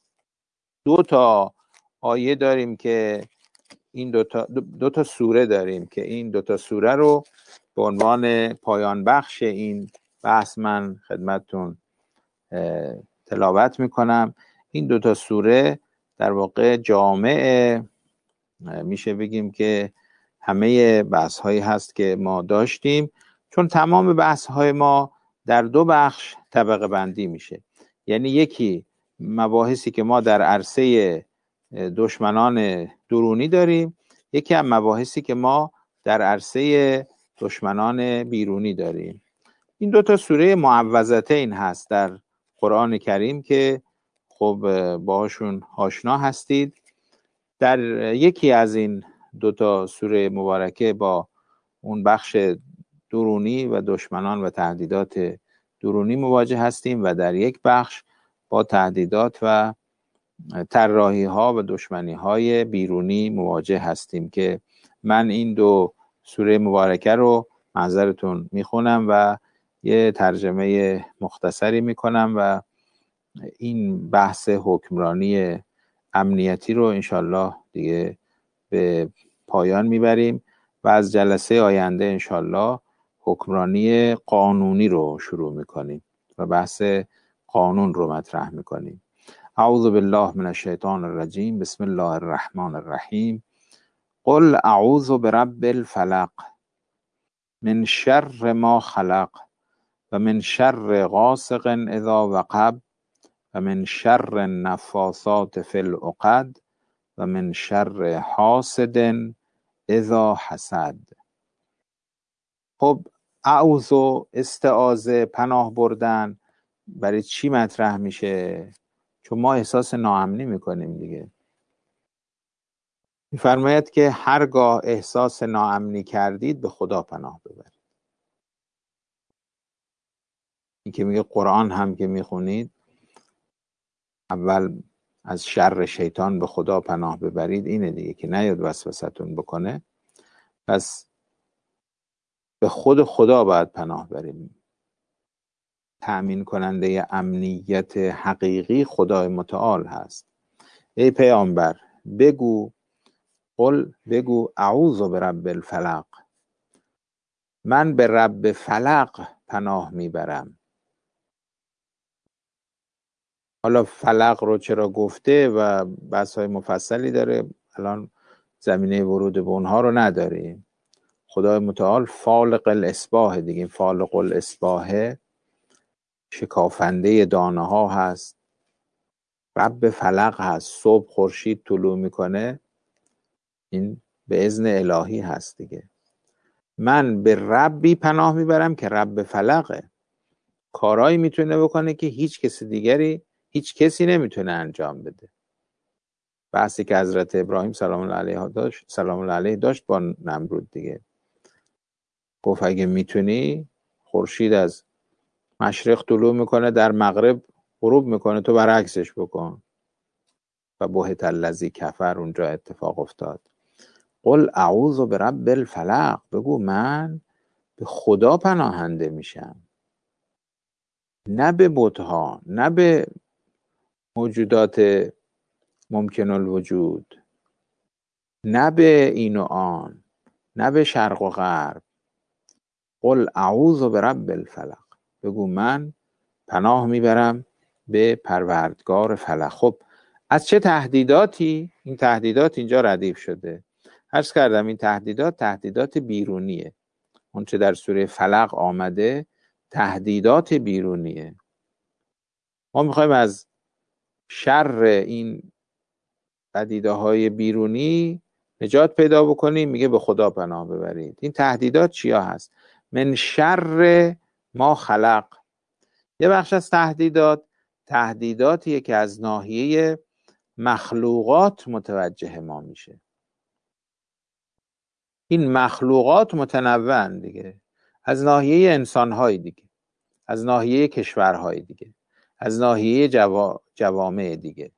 دو تا آیه داریم که این دو تا, دو تا سوره داریم که این دو تا سوره رو به عنوان پایان بخش این بحث من خدمتتون تلاوت میکنم. این دو تا سوره در واقع جامع میشه بگیم که همه بحث هایی هست که ما داشتیم، چون تمام بحث های ما در دو بخش طبقه بندی میشه. یعنی یکی مباحثی که ما در عرصه دشمنان درونی داریم، یکی هم مباحثی که ما در عرصه دشمنان بیرونی داریم. این دو تا سوره معوذتین هست در قرآن کریم که خب باهاشون آشنا هستید. در یکی از این دو تا سوره مبارکه با اون بخش درونی و دشمنان و تهدیدات درونی مواجه هستیم و در یک بخش با تهدیدات و طراحی ها و دشمنی های بیرونی مواجه هستیم که من این دو سوره مبارکه رو معذرتون میخونم و یه ترجمه مختصری میکنم و این بحث حکمرانی امنیتی رو انشالله دیگه به پایان میبریم و از جلسه آینده انشالله حکمرانی قانونی رو شروع میکنیم و بحث قانون رو مطرح میکنیم. اعوذ بالله من الشیطان الرجیم. بسم الله الرحمن الرحیم. قل اعوذ برب الفلق من شر ما خلق و من شر غاسق اذا وقب و من شر النفاثات فی العقد و من شر حاسد اذا حسد. خب اعوذ، استعاذه، پناه بردن، برای چی مطرح میشه؟ چون ما احساس ناامنی میکنیم دیگه. میفرماید که هرگاه احساس ناامنی کردید به خدا پناه ببرید. این که میگه قرآن هم که میخونید اول از شر شیطان به خدا پناه ببرید، اینه دیگه که نیاد وسوسه‌تون بکنه. پس به خود خدا باید پناه بریم. تأمین کننده امنیت حقیقی خدای متعال هست. ای پیامبر بگو، قل بگو اعوذ برب الفلق، من به رب فلق پناه میبرم. حالا فلق رو چرا گفته و بحث‌های مفصلی داره، الان زمینه ورود به اونها رو نداریم. خدای متعال فالق الاصباح دیگه. فالق الاصباح شکافنده دانه ها هست. رب فلق هست. صبح خورشید طلوع میکنه، این به اذن الهی هست دیگه. من به ربی پناه میبرم که رب فلقه. کارایی میتونه بکنه که هیچ کسی دیگری هیچ کسی نمیتونه انجام بده. بحثی که حضرت ابراهیم سلام الله علیه داشت سلام الله علیه داشت با نمرود دیگه. گفت اگه میتونی، خورشید از مشرق طلوع میکنه در مغرب غروب میکنه، تو برعکسش بکن. و بهت الذی کفر اونجا اتفاق افتاد. قل اعوذ برب الفلق، بگو من به خدا پناهنده میشم، نه به بت‌ها، نه به موجودات ممکن الوجود، نه به این و آن، نه به شرق و غرب. قل اعوذ برب الفلق، بگو من پناه میبرم به پروردگار فلق. خب از چه تهدیداتی؟ این تهدیدات اینجا ردیف شده. عرض کردم این تهدیدات تهدیدات بیرونیه. اون چه در سوره فلق آمده تهدیدات بیرونیه. ما میخوایم از شر این پدیده های بیرونی نجات پیدا بکنیم. میگه به خدا پناه ببرید. این تهدیدات چیا هست؟ من شر ما خلق. یه بخش از تهدیدات تهدیداتیه که از ناحیه مخلوقات متوجه ما میشه. این مخلوقات متنوعن دیگه، از ناحیه انسانهای دیگه، از ناحیه کشورهای دیگه، از ناحیه جوا... جوامع دیگه.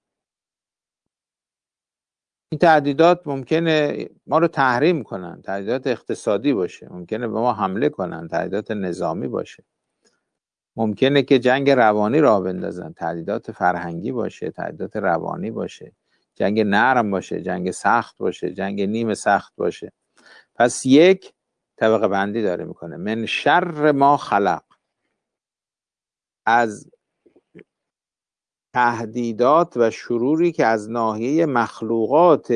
این تهدیدات ممکنه ما رو تحریم کنن، تهدیدات اقتصادی باشه، ممکنه به ما حمله کنن، تهدیدات نظامی باشه، ممکنه که جنگ روانی راه بندازن، تهدیدات فرهنگی باشه، تهدیدات روانی باشه، جنگ نرم باشه، جنگ سخت باشه، جنگ نیمه سخت باشه. پس یک طبقه بندی داره میکنه. من شر ما خلق، از تهدیدات و شروری که از ناحیه مخلوقات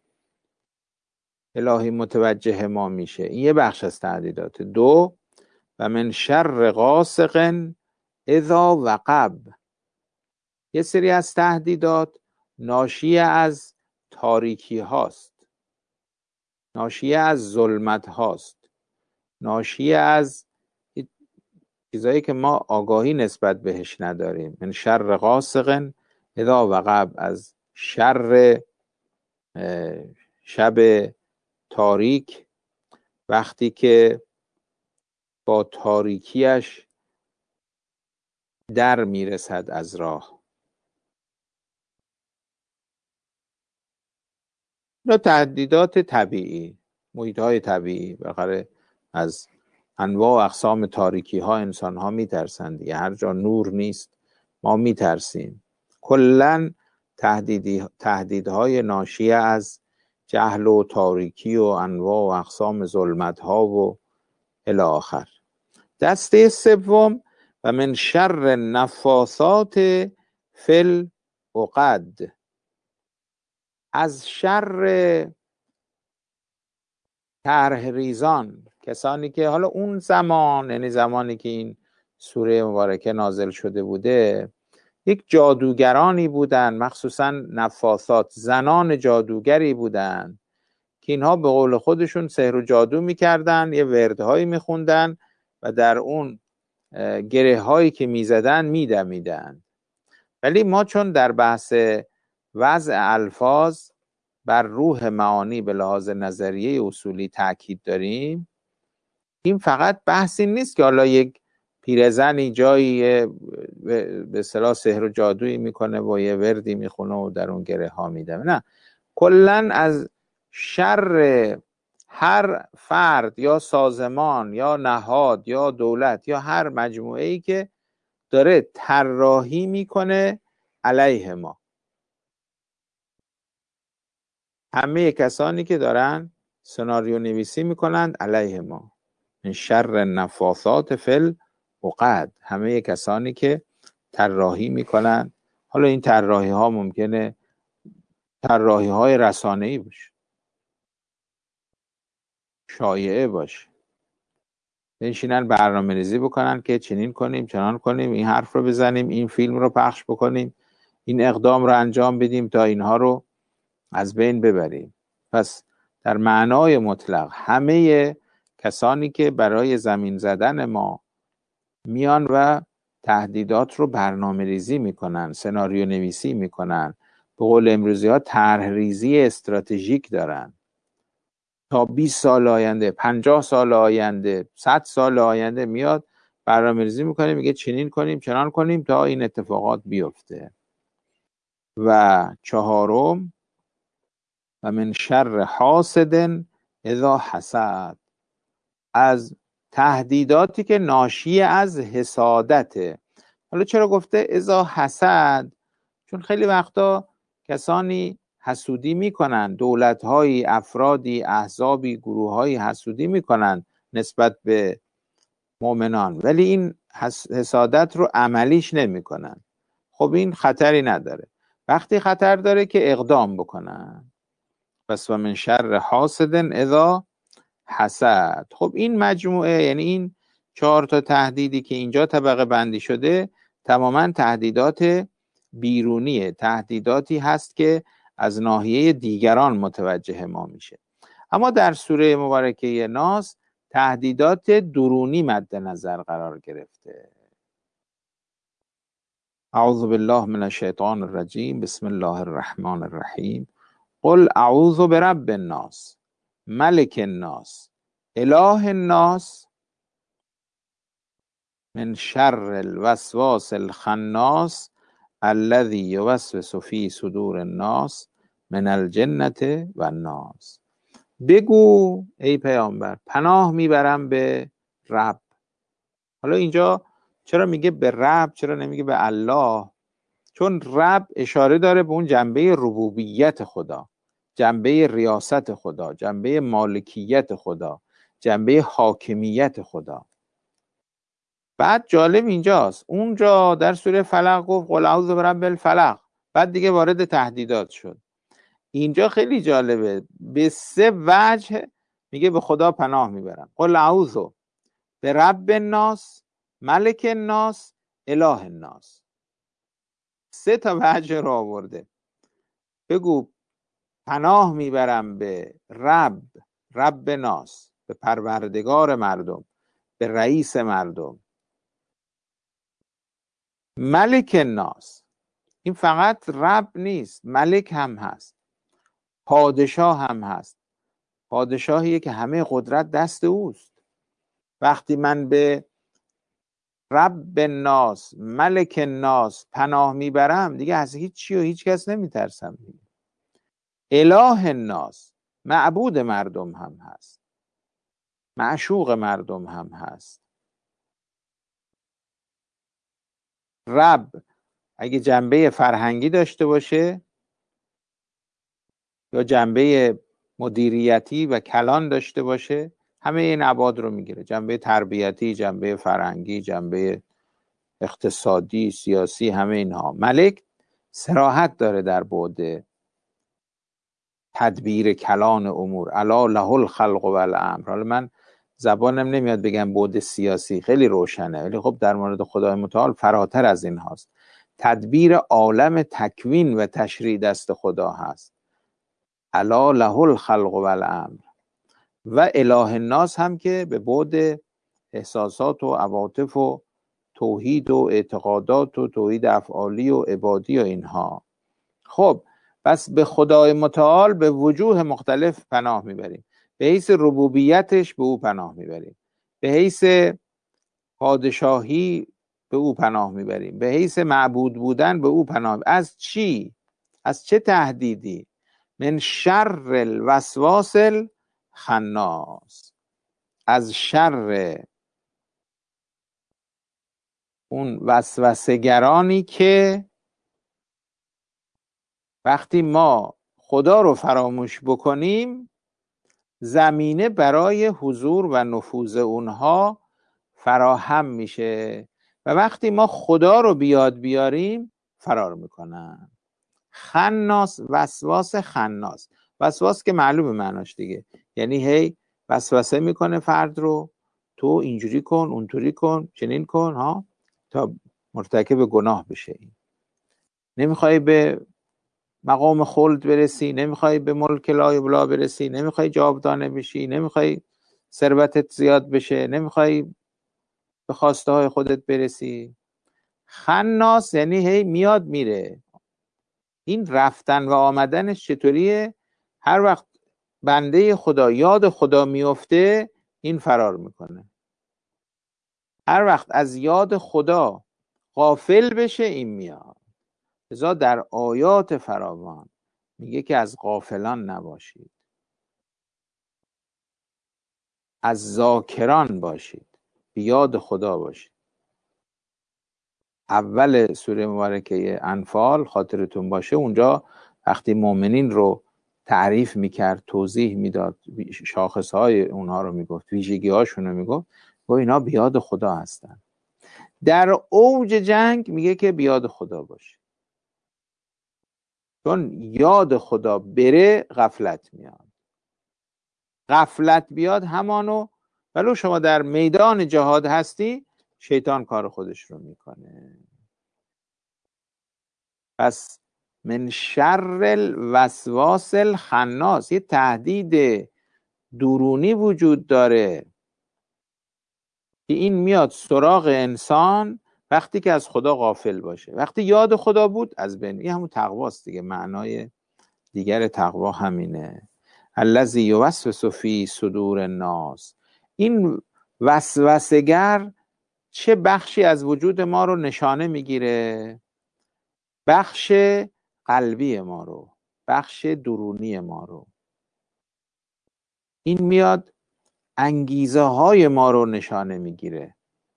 الهی متوجه ما میشه. این یه بخش از تهدیدات. دو، و من شر غاسق اذا وقب. یه سری از تهدیدات ناشی از تاریکی هاست، ناشی از ظلمت هاست، ناشی از چیزایی که ما آگاهی نسبت بهش نداریم. من شر غاسق اذا وقب، از شر شب تاریک وقتی که با تاریکیش در میرسد از راه. یا تهدیدات طبیعی، محیط های طبیعی. بالاخره از انواع و اقسام تاریکی ها انسان ها میترسند دیگه. هر جا نور نیست ما میترسیم. کلن تهدیدی تهدیدهای ناشی از جهل و تاریکی و انواع و اقسام ظلمت ها و الی آخر. دسته سوم، و من شر نفاثات فی العقد، از شر طرح ریزان، کسانی که حالا اون زمان، یعنی زمانی که این سوره مبارکه نازل شده بوده، یک جادوگرانی بودن، مخصوصا نفاثات، زنان جادوگری بودن که اینها به قول خودشون سحر و جادو میکردن، یه وردهایی میخوندن و در اون گره هایی که میزدن میدمیدن. ولی ما چون در بحث وضع الفاظ بر روح معانی به لحاظ نظریه اصولی تاکید داریم، این فقط بحثی نیست که حالا یک پیرزنی جایی به اصطلاح سحر و جادویی میکنه و یه وردی میخونه و در اون گره ها میده. نه، کلن از شر هر فرد یا سازمان یا نهاد یا دولت یا هر مجموعه ای که داره طراحی میکنه علیه ما، همه کسانی که دارن سناریو نویسی میکنند علیه ما. من شر نفاثات فی العقد، همه کسانی که طراحی میکنن. حالا این طراحی ها ممکنه طراحی های رسانه‌ای باشه، شایعه باشه، بنشینن برنامه ریزی بکنن که چنین کنیم چنان کنیم، این حرف رو بزنیم، این فیلم رو پخش بکنیم، این اقدام رو انجام بدیم تا اینها رو از بین ببریم. پس در معنای مطلق همه کسانی که برای زمین زدن ما میان و تهدیدات رو برنامه ریزی میکنن، سناریو نویسی میکنن، به قول امروزی ها طرح ریزی استراتژیک دارن، تا بیست سال آینده، پنجاه سال آینده، صد سال آینده میاد برنامه ریزی میکنه، میگه چنین کنیم چنان کنیم تا این اتفاقات بیفته. و چهارم، و من شر حاسد اذا حسد، از تهدیداتی که ناشی از حسادته. حالا چرا گفته اذا حسد؟ چون خیلی وقتا کسانی حسودی میکنن، دولت‌هایی، افرادی، احزابی، گروه‌هایی حسودی میکنن نسبت به مؤمنان، ولی این حسادت رو عملیش نمیکنن. خب این خطری نداره. وقتی خطر داره که اقدام بکنن. پس و من شر حاسد اذا حسد. خب این مجموعه، یعنی این چهار تا تهدیدی که اینجا طبقه بندی شده، تماما تهدیدات بیرونیه، تهدیداتی هست که از ناحیه دیگران متوجه ما میشه. اما در سوره مبارکه ناس تهدیدات درونی مد نظر قرار گرفته. اعوذ بالله من الشیطان الرجیم، بسم الله الرحمن الرحیم. قل اعوذ برب الناس، ملک الناس، اله الناس، من شر الوسواس الخناس الذي یوسوس فی صدور الناس من الجنة و الناس. بگو ای پیامبر پناه میبرم به رب. حالا اینجا چرا میگه به رب، چرا نمیگه به الله؟ چون رب اشاره داره به اون جنبه ربوبیت خدا، جنبه ریاست خدا، جنبه مالکیت خدا، جنبه حاکمیت خدا. بعد جالب اینجاست، اونجا در سوره فلق گفت قل اعوذ برب الفلق، بعد دیگه وارد تهدیدات شد. اینجا خیلی جالبه، به سه وجه میگه به خدا پناه میبرم. قل اعوذ برب الناس، ملک الناس، اله الناس. سه تا وجه رو آورده. بگو پناه میبرم به رب، رب ناس، به پروردگار مردم، به رئیس مردم. ملک الناس، این فقط رب نیست، ملک هم هست، پادشاه هم هست. پادشاهیه که همه قدرت دست اوست. وقتی من به رب الناس، ملک الناس پناه میبرم، دیگه از هیچ چی و هیچ کس نمیترسم. اله الناس، معبود مردم هم هست، معشوق مردم هم هست. رب اگه جنبه فرهنگی داشته باشه یا جنبه مدیریتی و کلان داشته باشه، همه این ابعاد رو میگیره. جنبه تربیتی، جنبه فرهنگی، جنبه اقتصادی، سیاسی، همه اینها. ملک صراحت داره در بعد تدبیر کلان امور. الا له الخلق والامر. حالا من زبانم نمیاد بگم بعد سیاسی، خیلی روشنه، ولی خب در مورد خدای متعال فراتر از این هاست. تدبیر عالم تکوین و تشریع دست خدا هست. الا له الخلق والامر. و اله الناس هم که به بعد احساسات و عواطف و توحید و اعتقادات و توحید افعالی و عبادی و اینها. خب پس به خدای متعال به وجوه مختلف پناه میبریم. به حیث ربوبیتش به او پناه میبریم، به حیث پادشاهی به او پناه میبریم، به حیث معبود بودن به او پناه میبریم. از چی؟ از چه تهدیدی؟ من شر الوسواس الخناس، از شر اون وسوسه‌گرانی که وقتی ما خدا رو فراموش بکنیم زمینه برای حضور و نفوذ اونها فراهم میشه و وقتی ما خدا رو بیاد بیاریم فرار میکنن. خناس، وسواس خناس. وسواس که معلومه معناش دیگه، یعنی هی وسوسه میکنه فرد رو، تو اینجوری کن، اونطوری کن، چنین کن ها، تا مرتکب گناه بشه. نمیخوای به مقام خلد برسی، نمیخوای به ملک لا یبلا برسی، نمیخوای جاودانه بشی، نمیخوای ثروتت زیاد بشه، نمیخوای به خواسته های خودت برسی. خناس یعنی هی میاد میره. این رفتن و آمدنش چطوریه؟ هر وقت بنده خدا یاد خدا میفته این فرار میکنه. هر وقت از یاد خدا غافل بشه این میاد. لذا در آیات فراوان میگه که از غافلان نباشید، از ذاکران باشید، بیاد خدا باشید. اول سوره مبارکه انفال خاطرتون باشه، اونجا وقتی مؤمنین رو تعریف میکرد، توضیح میداد، شاخصهای اونها رو میگفت، ویژگی هاشون رو میگفت، و اینا بیاد خدا هستن. در اوج جنگ میگه که بیاد خدا باشه. چون یاد خدا بره غفلت میاد، غفلت بیاد همانو ولو شما در میدان جهاد هستی شیطان کار خودش رو میکنه. پس من شر الوسواس الخناس، یه تهدید درونی وجود داره که این میاد سراغ انسان وقتی که از خدا غافل باشه. وقتی یاد خدا بود از بین، این همون تقواست دیگه، معنای دیگر تقوا همینه. الذی یوسوس فی صدور الناس، این وسوسه‌گر چه بخشی از وجود ما رو نشانه میگیره؟ بخش قلبی ما رو، بخش درونی ما رو. این میاد انگیزه های ما رو نشانه میگیره،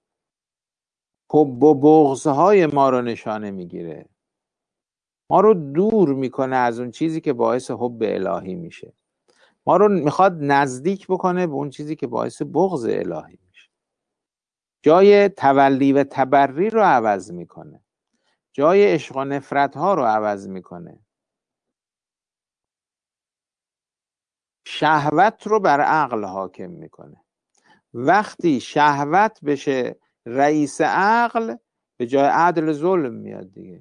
حب و بغض های ما رو نشانه میگیره، ما رو دور میکنه از اون چیزی که باعث حب الهی میشه، ما رو میخواد نزدیک بکنه به اون چیزی که باعث بغض الهی میشه. جای تولی و تبری رو عوض میکنه، جای عشق و نفرت ها رو عوض میکنه، شهوت رو بر عقل حاکم میکنه. وقتی شهوت بشه رئیس عقل، به جای عدل ظلم میاد دیگه.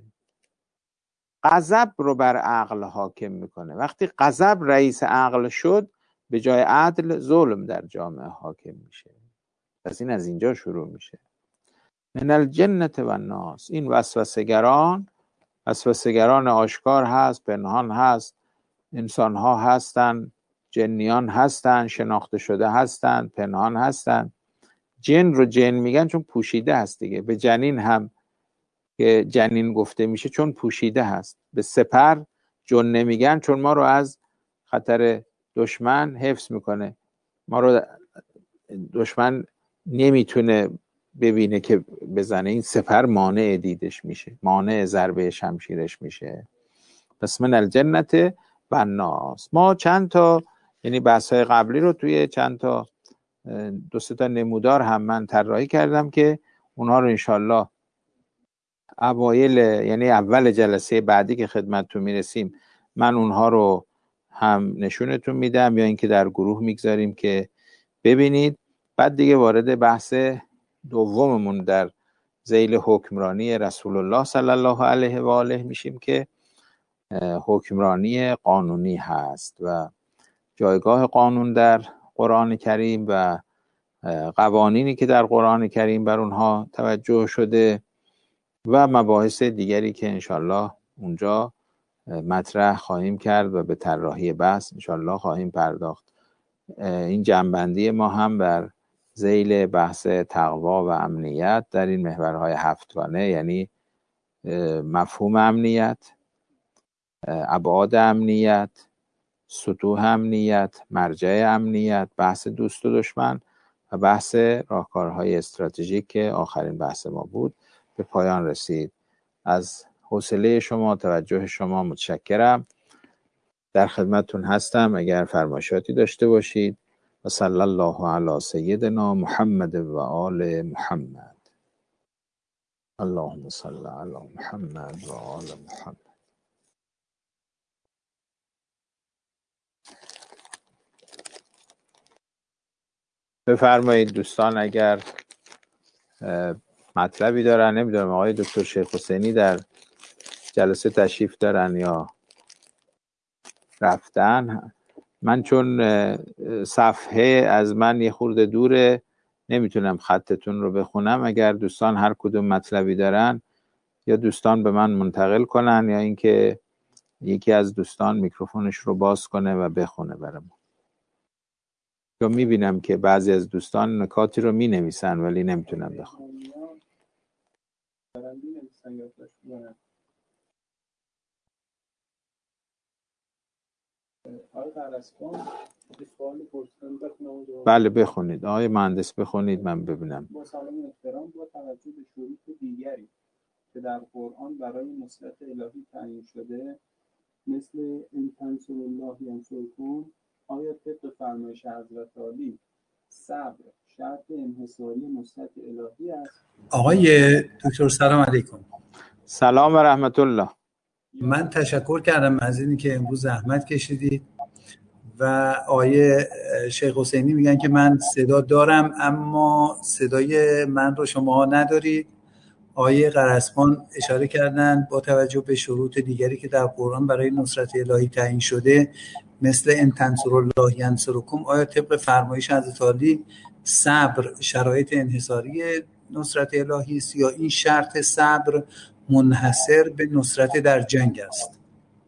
غضب رو بر عقل حاکم میکنه، وقتی غضب رئیس عقل شد به جای عدل ظلم در جامعه حاکم میشه. پس این از اینجا شروع میشه. من الجنة و الناس، این وسوسه‌گران، وسوسه‌گران آشکار هست، پنهان هست، انسان ها هستن، جنیان هستن، شناخته شده هستن، پنهان هستن. جن رو جن میگن چون پوشیده هست دیگه. به جنین هم که جنین گفته میشه چون پوشیده هست. به سپر جن نمیگن چون ما رو از خطر دشمن حفظ میکنه، ما رو دشمن نمیتونه ببینه که بزنه، این سپر مانع دیدش میشه، مانع ضربه شمشیرش میشه. پس من الجنة و الناس، ما چند تا یعنی بحث‌های قبلی رو توی چند تا دو سه تا نمودار هم من طراحی کردم که اونها رو انشالله اوایل یعنی اول جلسه بعدی که خدمتتون میرسیم من اونها رو هم نشونتون میدم یا اینکه در گروه میگذاریم که ببینید. بعد دیگه وارد بحث دوممون در ذیل حکمرانی رسول الله صلی الله علیه و آله میشیم که حکمرانی قانونی هست و جایگاه قانون در قرآن کریم و قوانینی که در قرآن کریم بر اونها توجه شده و مباحث دیگری که انشالله اونجا مطرح خواهیم کرد و به طراحی بحث انشالله خواهیم پرداخت. این جنبندی ما هم بر ذیل بحث تقوا و امنیت در این محورهای هفتگانه، یعنی مفهوم امنیت، ابعاد امنیت، سطوح امنیت، مرجع امنیت، بحث دوست و دشمن و بحث راهکارهای استراتژیک که آخرین بحث ما بود به پایان رسید. از حوصله شما، توجه شما متشکرم. در خدمتتون هستم اگر فرمایشاتی داشته باشید. و صلی الله علی سیدنا محمد و آل محمد. اللهم صل علی محمد و آل محمد. بفرمایید دوستان اگر مطلبی دارن. نمیدونم آقای دکتر شیخ حسینی در جلسه تشریف دارن یا رفتن. من چون صفحه از من یه خورده دوره نمیتونم خطتون رو بخونم. اگر دوستان هر کدوم مطلبی دارن یا دوستان به من منتقل کنن یا اینکه یکی از دوستان میکروفونش رو باز کنه و بخونه برام. چون میبینم که بعضی از دوستان نکاتی رو مینویسن ولی نمیتونم بخونم. بله بخونید آقای مهندس، بخونید من ببینم. با سلام احترام، با توجه به شروط دیگری که در قرآن برای نصرت الهی تعیین شده مثل ان تنصروا الله ینصرکم، آیا طبق فرمایش حضرت علی صبر شرط انحصاری نصرت الهی است؟ آقای دکتر سلام علیکم. سلام و رحمت الله. من تشکر کردم از اینی که امروز زحمت کشیدید و آیه شیخ حسینی میگن که من صدا دارم اما صدای من رو شما ندارید. آیه قرسمان اشاره کردن با توجه به شروط دیگری که در قرآن برای نصرت الهی تعیین شده مثل ان تنصروا الله ینصرکم، آیا طبق فرمایش حضرت علی صبر شرایط انحصاری نصرت الهی است یا این شرط صبر منحصر به نصرت در جنگ است؟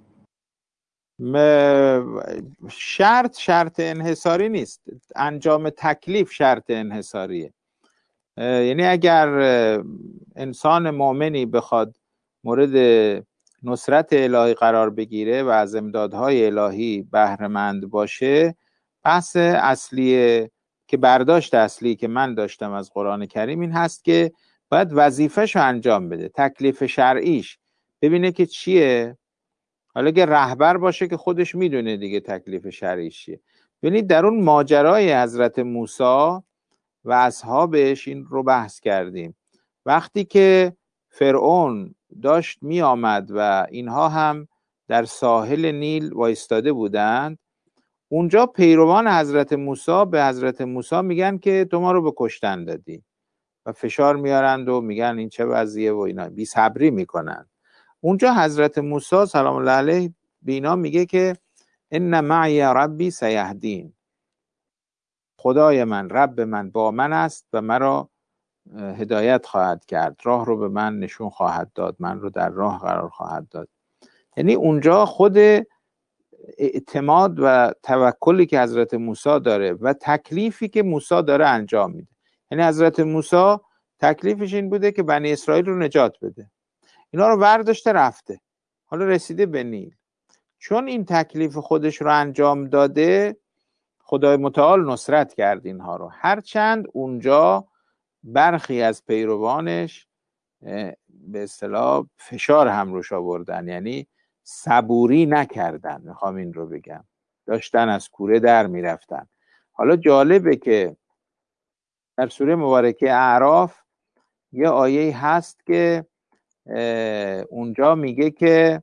شرط شرط انحصاری نیست، انجام تکلیف شرط انحصاریه. یعنی اگر انسان مؤمنی بخواد مورد نصرت الهی قرار بگیره و از امدادهای الهی بهره‌مند باشه، بحث اصلی که برداشت اصلی که من داشتم از قرآن کریم این هست که باید وظیفه‌شو انجام بده، تکلیف شرعیش ببینه که چیه. حالا که رهبر باشه که خودش میدونه دیگه تکلیف شرعیش چیه. ببینید در اون ماجرای حضرت موسی و اصحابش این رو بحث کردیم. وقتی که فرعون داشت می آمد و اینها هم در ساحل نیل وایستاده بودند، اونجا پیروان حضرت موسی به حضرت موسی میگن که تو ما رو به کشتن دادی و فشار میارند و میگن این چه وضعیه و اینا، بی صبری میکنن. اونجا حضرت موسی سلام الله علیه به اینا میگه که ان معی ربی سیهدین، خدای من رب من با من است و مرا هدایت خواهد کرد، راه رو به من نشون خواهد داد، من رو در راه قرار خواهد داد. یعنی اونجا خود اعتماد و توکلی که حضرت موسی داره و تکلیفی که موسی داره انجام میده. یعنی حضرت موسی تکلیفش این بوده که بنی اسرائیل رو نجات بده، اینا رو برداشته رفته، حالا رسیده به نیل. چون این تکلیف خودش رو انجام داده، خدای متعال نصرت کرد اینها رو، هرچند اونجا برخی از پیروانش به اصطلاح فشار هم روش آوردن، یعنی صبوری نکردن، میخوام این رو بگم، داشتن از کوره در میرفتن. حالا جالبه که در سوره مبارکه اعراف یه آیه هست که اونجا میگه که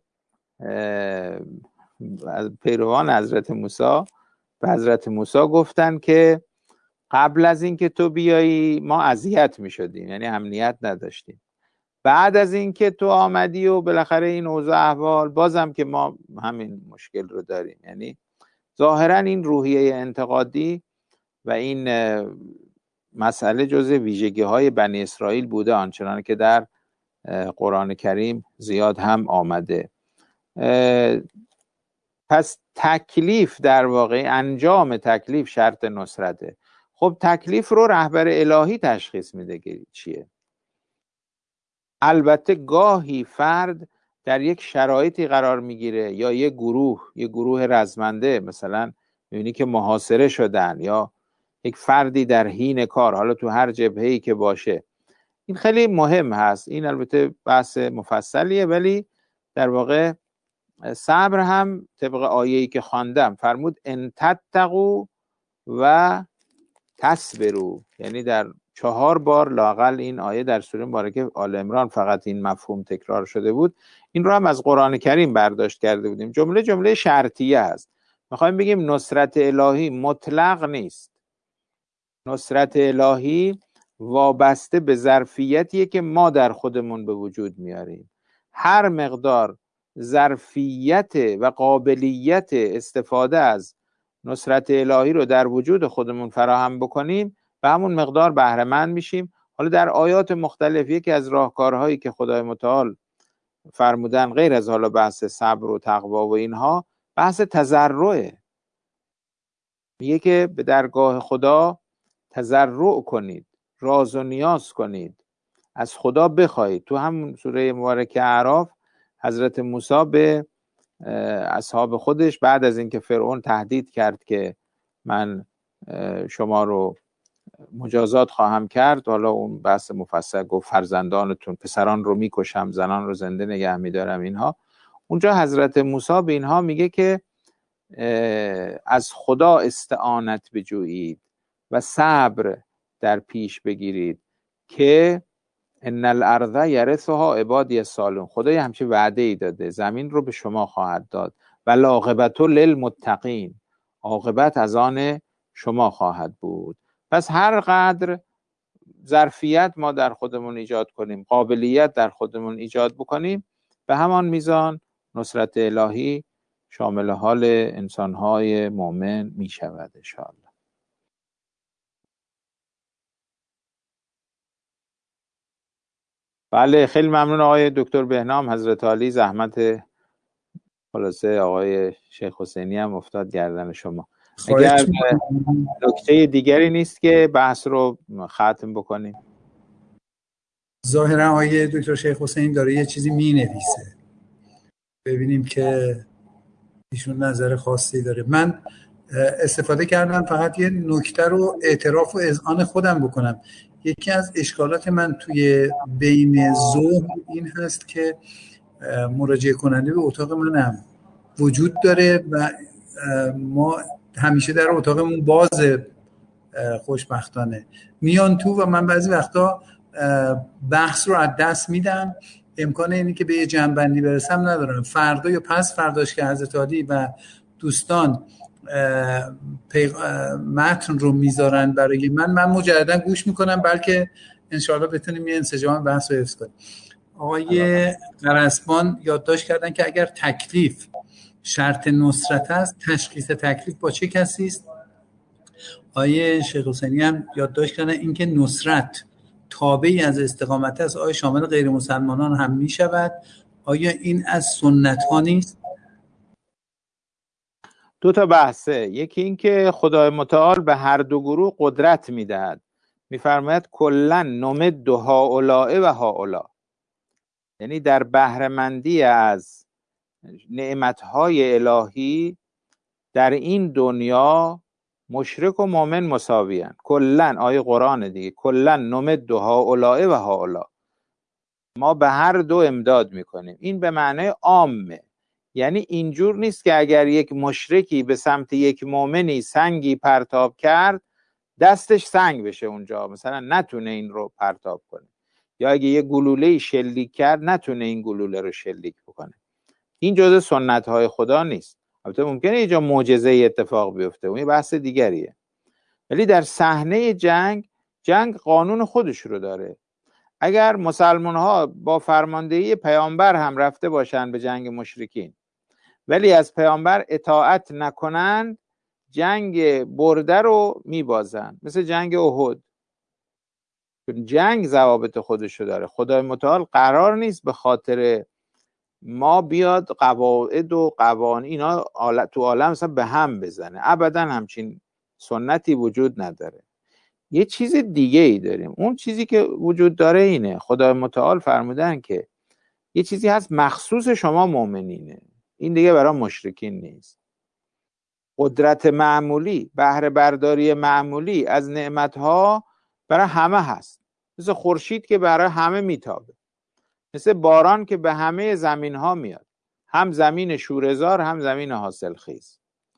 پیروان حضرت موسی به حضرت موسی گفتن که قبل از این که تو بیایی ما اذیت میشدیم، یعنی امنیت نداشتیم، بعد از این که تو آمدی و بالاخره این اوضاع احوال بازم که ما همین مشکل رو داریم. یعنی ظاهرا این روحیه انتقادی و این مسئله جزء ویژگی های بنی اسرائیل بوده، آنچنان که در قرآن کریم زیاد هم آمده. پس تکلیف در واقع انجام تکلیف شرط نصرته. خب تکلیف رو رهبر الهی تشخیص میده که چیه. البته گاهی فرد در یک شرایطی قرار میگیره یا یک گروه یک گروه رزمنده، مثلا میبینی که محاصره شدن یا یک فردی در حین کار، حالا تو هر جبهه‌ای که باشه، این خیلی مهم هست. این البته بحث مفصلیه، ولی در واقع صبر هم طبق آیه‌ای که خواندم فرمود ان تتقوا و تصبروا، یعنی در چهار بار لاقل این آیه در سوره مبارکه آل عمران فقط این مفهوم تکرار شده بود. این رو هم از قرآن کریم برداشت کرده بودیم. جمله جمله شرطیه است. میخوایم بگیم نصرت الهی مطلق نیست. نصرت الهی وابسته به ظرفیتیه که ما در خودمون به وجود میاریم. هر مقدار ظرفیت و قابلیت استفاده از نصرت الهی رو در وجود خودمون فراهم بکنیم به همون مقدار بهره مند میشیم. حالا در آیات مختلف یکی از راهکارهایی که خدای متعال فرمودن غیر از حالا بحث صبر و تقوا و اینها، بحث تضرعه. میگه که به درگاه خدا تضرع کنید، راز و نیاز کنید، از خدا بخواهید. تو همون سوره مبارکه اعراف حضرت موسی به اصحاب خودش بعد از اینکه فرعون تهدید کرد که من شما رو مجازات خواهم کرد، حالا اون بحث مفصل گفت فرزندانتون پسران رو میکشم، زنان رو زنده نگه میدارم، اینها. اونجا حضرت موسی به اینها میگه که از خدا استعانت بجویید و صبر در پیش بگیرید که ان الارض یرثها عبادی الصالحون. خدای همچین وعده ای داده زمین رو به شما خواهد داد. والعاقبة للمتقین، عاقبت از آن شما خواهد بود. پس هر قدر ظرفیت ما در خودمون ایجاد کنیم، قابلیت در خودمون ایجاد بکنیم، به همان میزان نصرت الهی شامل حال انسانهای مؤمن می شود ان شاء الله. بله خیلی ممنون آقای دکتر بهنام، حضرت عالی، زحمت خلاصه آقای شیخ حسینی هم افتاد گردن شما. اگر نکته دیگری نیست که بحث رو ختم بکنیم. ظاهرا آقای دکتر شیخ حسینی داره یه چیزی می نویسه، ببینیم که ایشون نظر خاصی داره. من استفاده کردم فقط یه نکته رو اعتراف و اذعان خودم بکنم. یکی از اشکالات من توی بین ظهر این هست که مراجعه کننده به اتاق منم وجود داره و ما همیشه در اتاقمون بازه، خوشبختانه میان تو و من بعضی وقتا بحث رو از دست میدم. امکان اینی که به یه جنبندی برسم ندارم. فردا یا پس فرداش که حضرت عالی و دوستان متن رو میذارن برای من، من مجددا گوش میکنم، بلکه انشاءالله بتونیم یه انسجام بحث رو حفظ کنیم. آقای قرسبان یادداشت کردن که اگر تکلیف شرط نصرت است، تشخیص تکلیف با چه کسی است؟ آقای شیخ حسینی هم یادداشت کردن اینکه نصرت تابعی از استقامت است. آیا شامل غیر مسلمانان هم می شود؟ آیا این از سنت ها نیست؟ دو تا بحثه. یکی این که خدای متعال به هر دو گروه قدرت میدهد، میفرماید کلا نمد هؤلاء و هؤلاء، یعنی در بهره‌مندی از نعمتهای الهی در این دنیا مشرک و مؤمن مساویان. کلا آیه قرآن دیگه، کلا نمد هؤلاء و هؤلاء، ما به هر دو امداد میکنیم. این به معنی عامه، یعنی اینجور نیست که اگر یک مشرکی به سمت یک مؤمنی سنگی پرتاب کرد دستش سنگ بشه اونجا، مثلا نتونه این رو پرتاب کنه، یا اگه یه گلوله شلیک کرد نتونه این گلوله رو شلیک بکنه. این جزء سنت های خدا نیست. البته ممکنه یه جا معجزه اتفاق بیفته، اون یه بحث دیگریه، ولی در صحنه جنگ، جنگ قانون خودش رو داره. اگر مسلمان ها با فرماندهی پیامبر هم رفته باشن به جنگ مشرکین ولی از پیامبر اطاعت نکنند، جنگ برده رو میبازن، مثل جنگ احد. جنگ ضوابط خودش رو داره. خدای متعال قرار نیست به خاطر ما بیاد قواعد و قوانین اینا تو عالم مثلا به هم بزنه، ابدا همچین سنتی وجود نداره. یه چیز دیگه ای داریم. اون چیزی که وجود داره اینه، خدای متعال فرمودن که یه چیزی هست مخصوص شما مؤمنینه، این دیگه برای مشرکین نیست. قدرت معمولی، بهره برداری معمولی از نعمتها برای همه هست، مثل خورشید که برای همه میتابه، مثل باران که به همه زمین ها میاد، هم زمین شوره‌زار هم زمین حاصلخیز.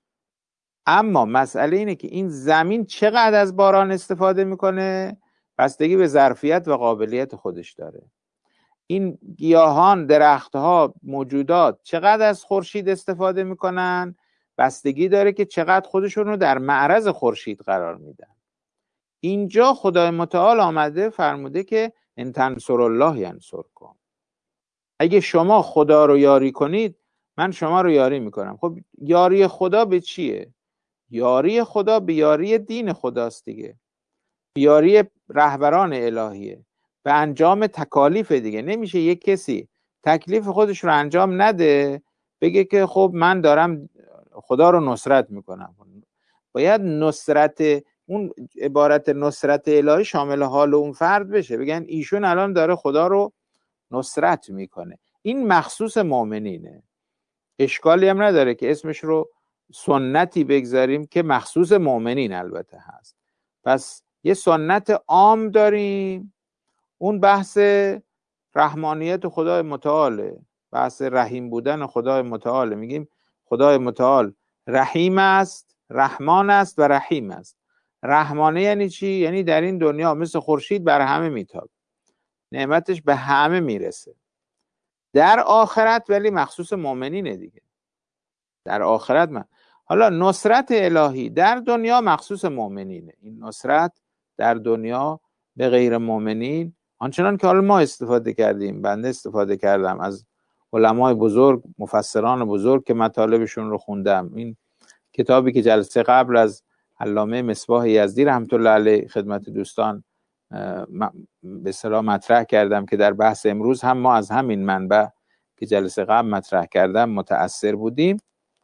اما مسئله اینه که این زمین چقدر از باران استفاده میکنه بستگی به ظرفیت و قابلیت خودش داره. این گیاهان، درختها، موجودات چقدر از خورشید استفاده میکنن بستگی داره که چقدر خودشون رو در معرض خورشید قرار میدن. اینجا خدای متعال آمده فرموده که ان تنصروا الله ینصرکم، اگه شما خدا رو یاری کنید من شما رو یاری میکنم. خب یاری خدا به چیه؟ یاری خدا به یاری دین خداست دیگه، یاری رهبران الهیه، به انجام تکالیف دیگه. نمیشه یک کسی تکلیف خودش رو انجام نده بگه که خب من دارم خدا رو نصرت میکنم. باید نصرت، اون عبارت نصرت الهی شامل حال اون فرد بشه، بگن ایشون الان داره خدا رو نصرت میکنه. این مخصوص مؤمنینه، اشکالی هم نداره که اسمش رو سنتی بگذاریم که مخصوص مؤمنین البته هست. پس یه سنت عام داریم، اون بحث رحمانیت خدای متعاله، بحث رحیم بودن خدای متعاله. میگیم خدای متعال رحیم است، رحمان است و رحیم است. رحمانه یعنی چی؟ یعنی در این دنیا مثل خورشید بر همه میتابه. نعمتش به همه میرسه. در آخرت ولی مخصوص مؤمنینه دیگه. در آخرت من حالا نصرت الهی در دنیا مخصوص مؤمنینه. این نصرت در دنیا به غیر مؤمنین، آنچنان که حالا ما استفاده کردیم، بنده استفاده کردم از علمای بزرگ، مفسران بزرگ که مطالبشون رو خوندم. این کتابی که جلسه قبل از علامه مصباح یزدی رحمت الله علیه خدمت دوستان به اصطلاح مطرح کردم که در بحث امروز هم ما از همین منبع که جلسه قبل مطرح کردم متأثر بودیم.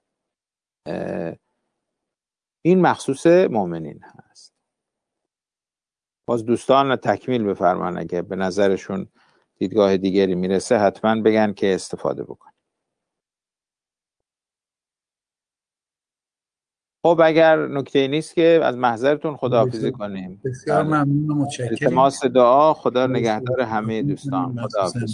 این مخصوص مؤمنین هست. باز دوستان تکمیل بفرمان، اگه به نظرشون دیدگاه دیگری میرسه حتما بگن که استفاده بکن. خب اگر نکته نیست که از محضرتون خداحافظی کنیم. بسیار ممنون و متشکرم. التماس دعا، خدا نگهدار همه دوستان. خداحافظ.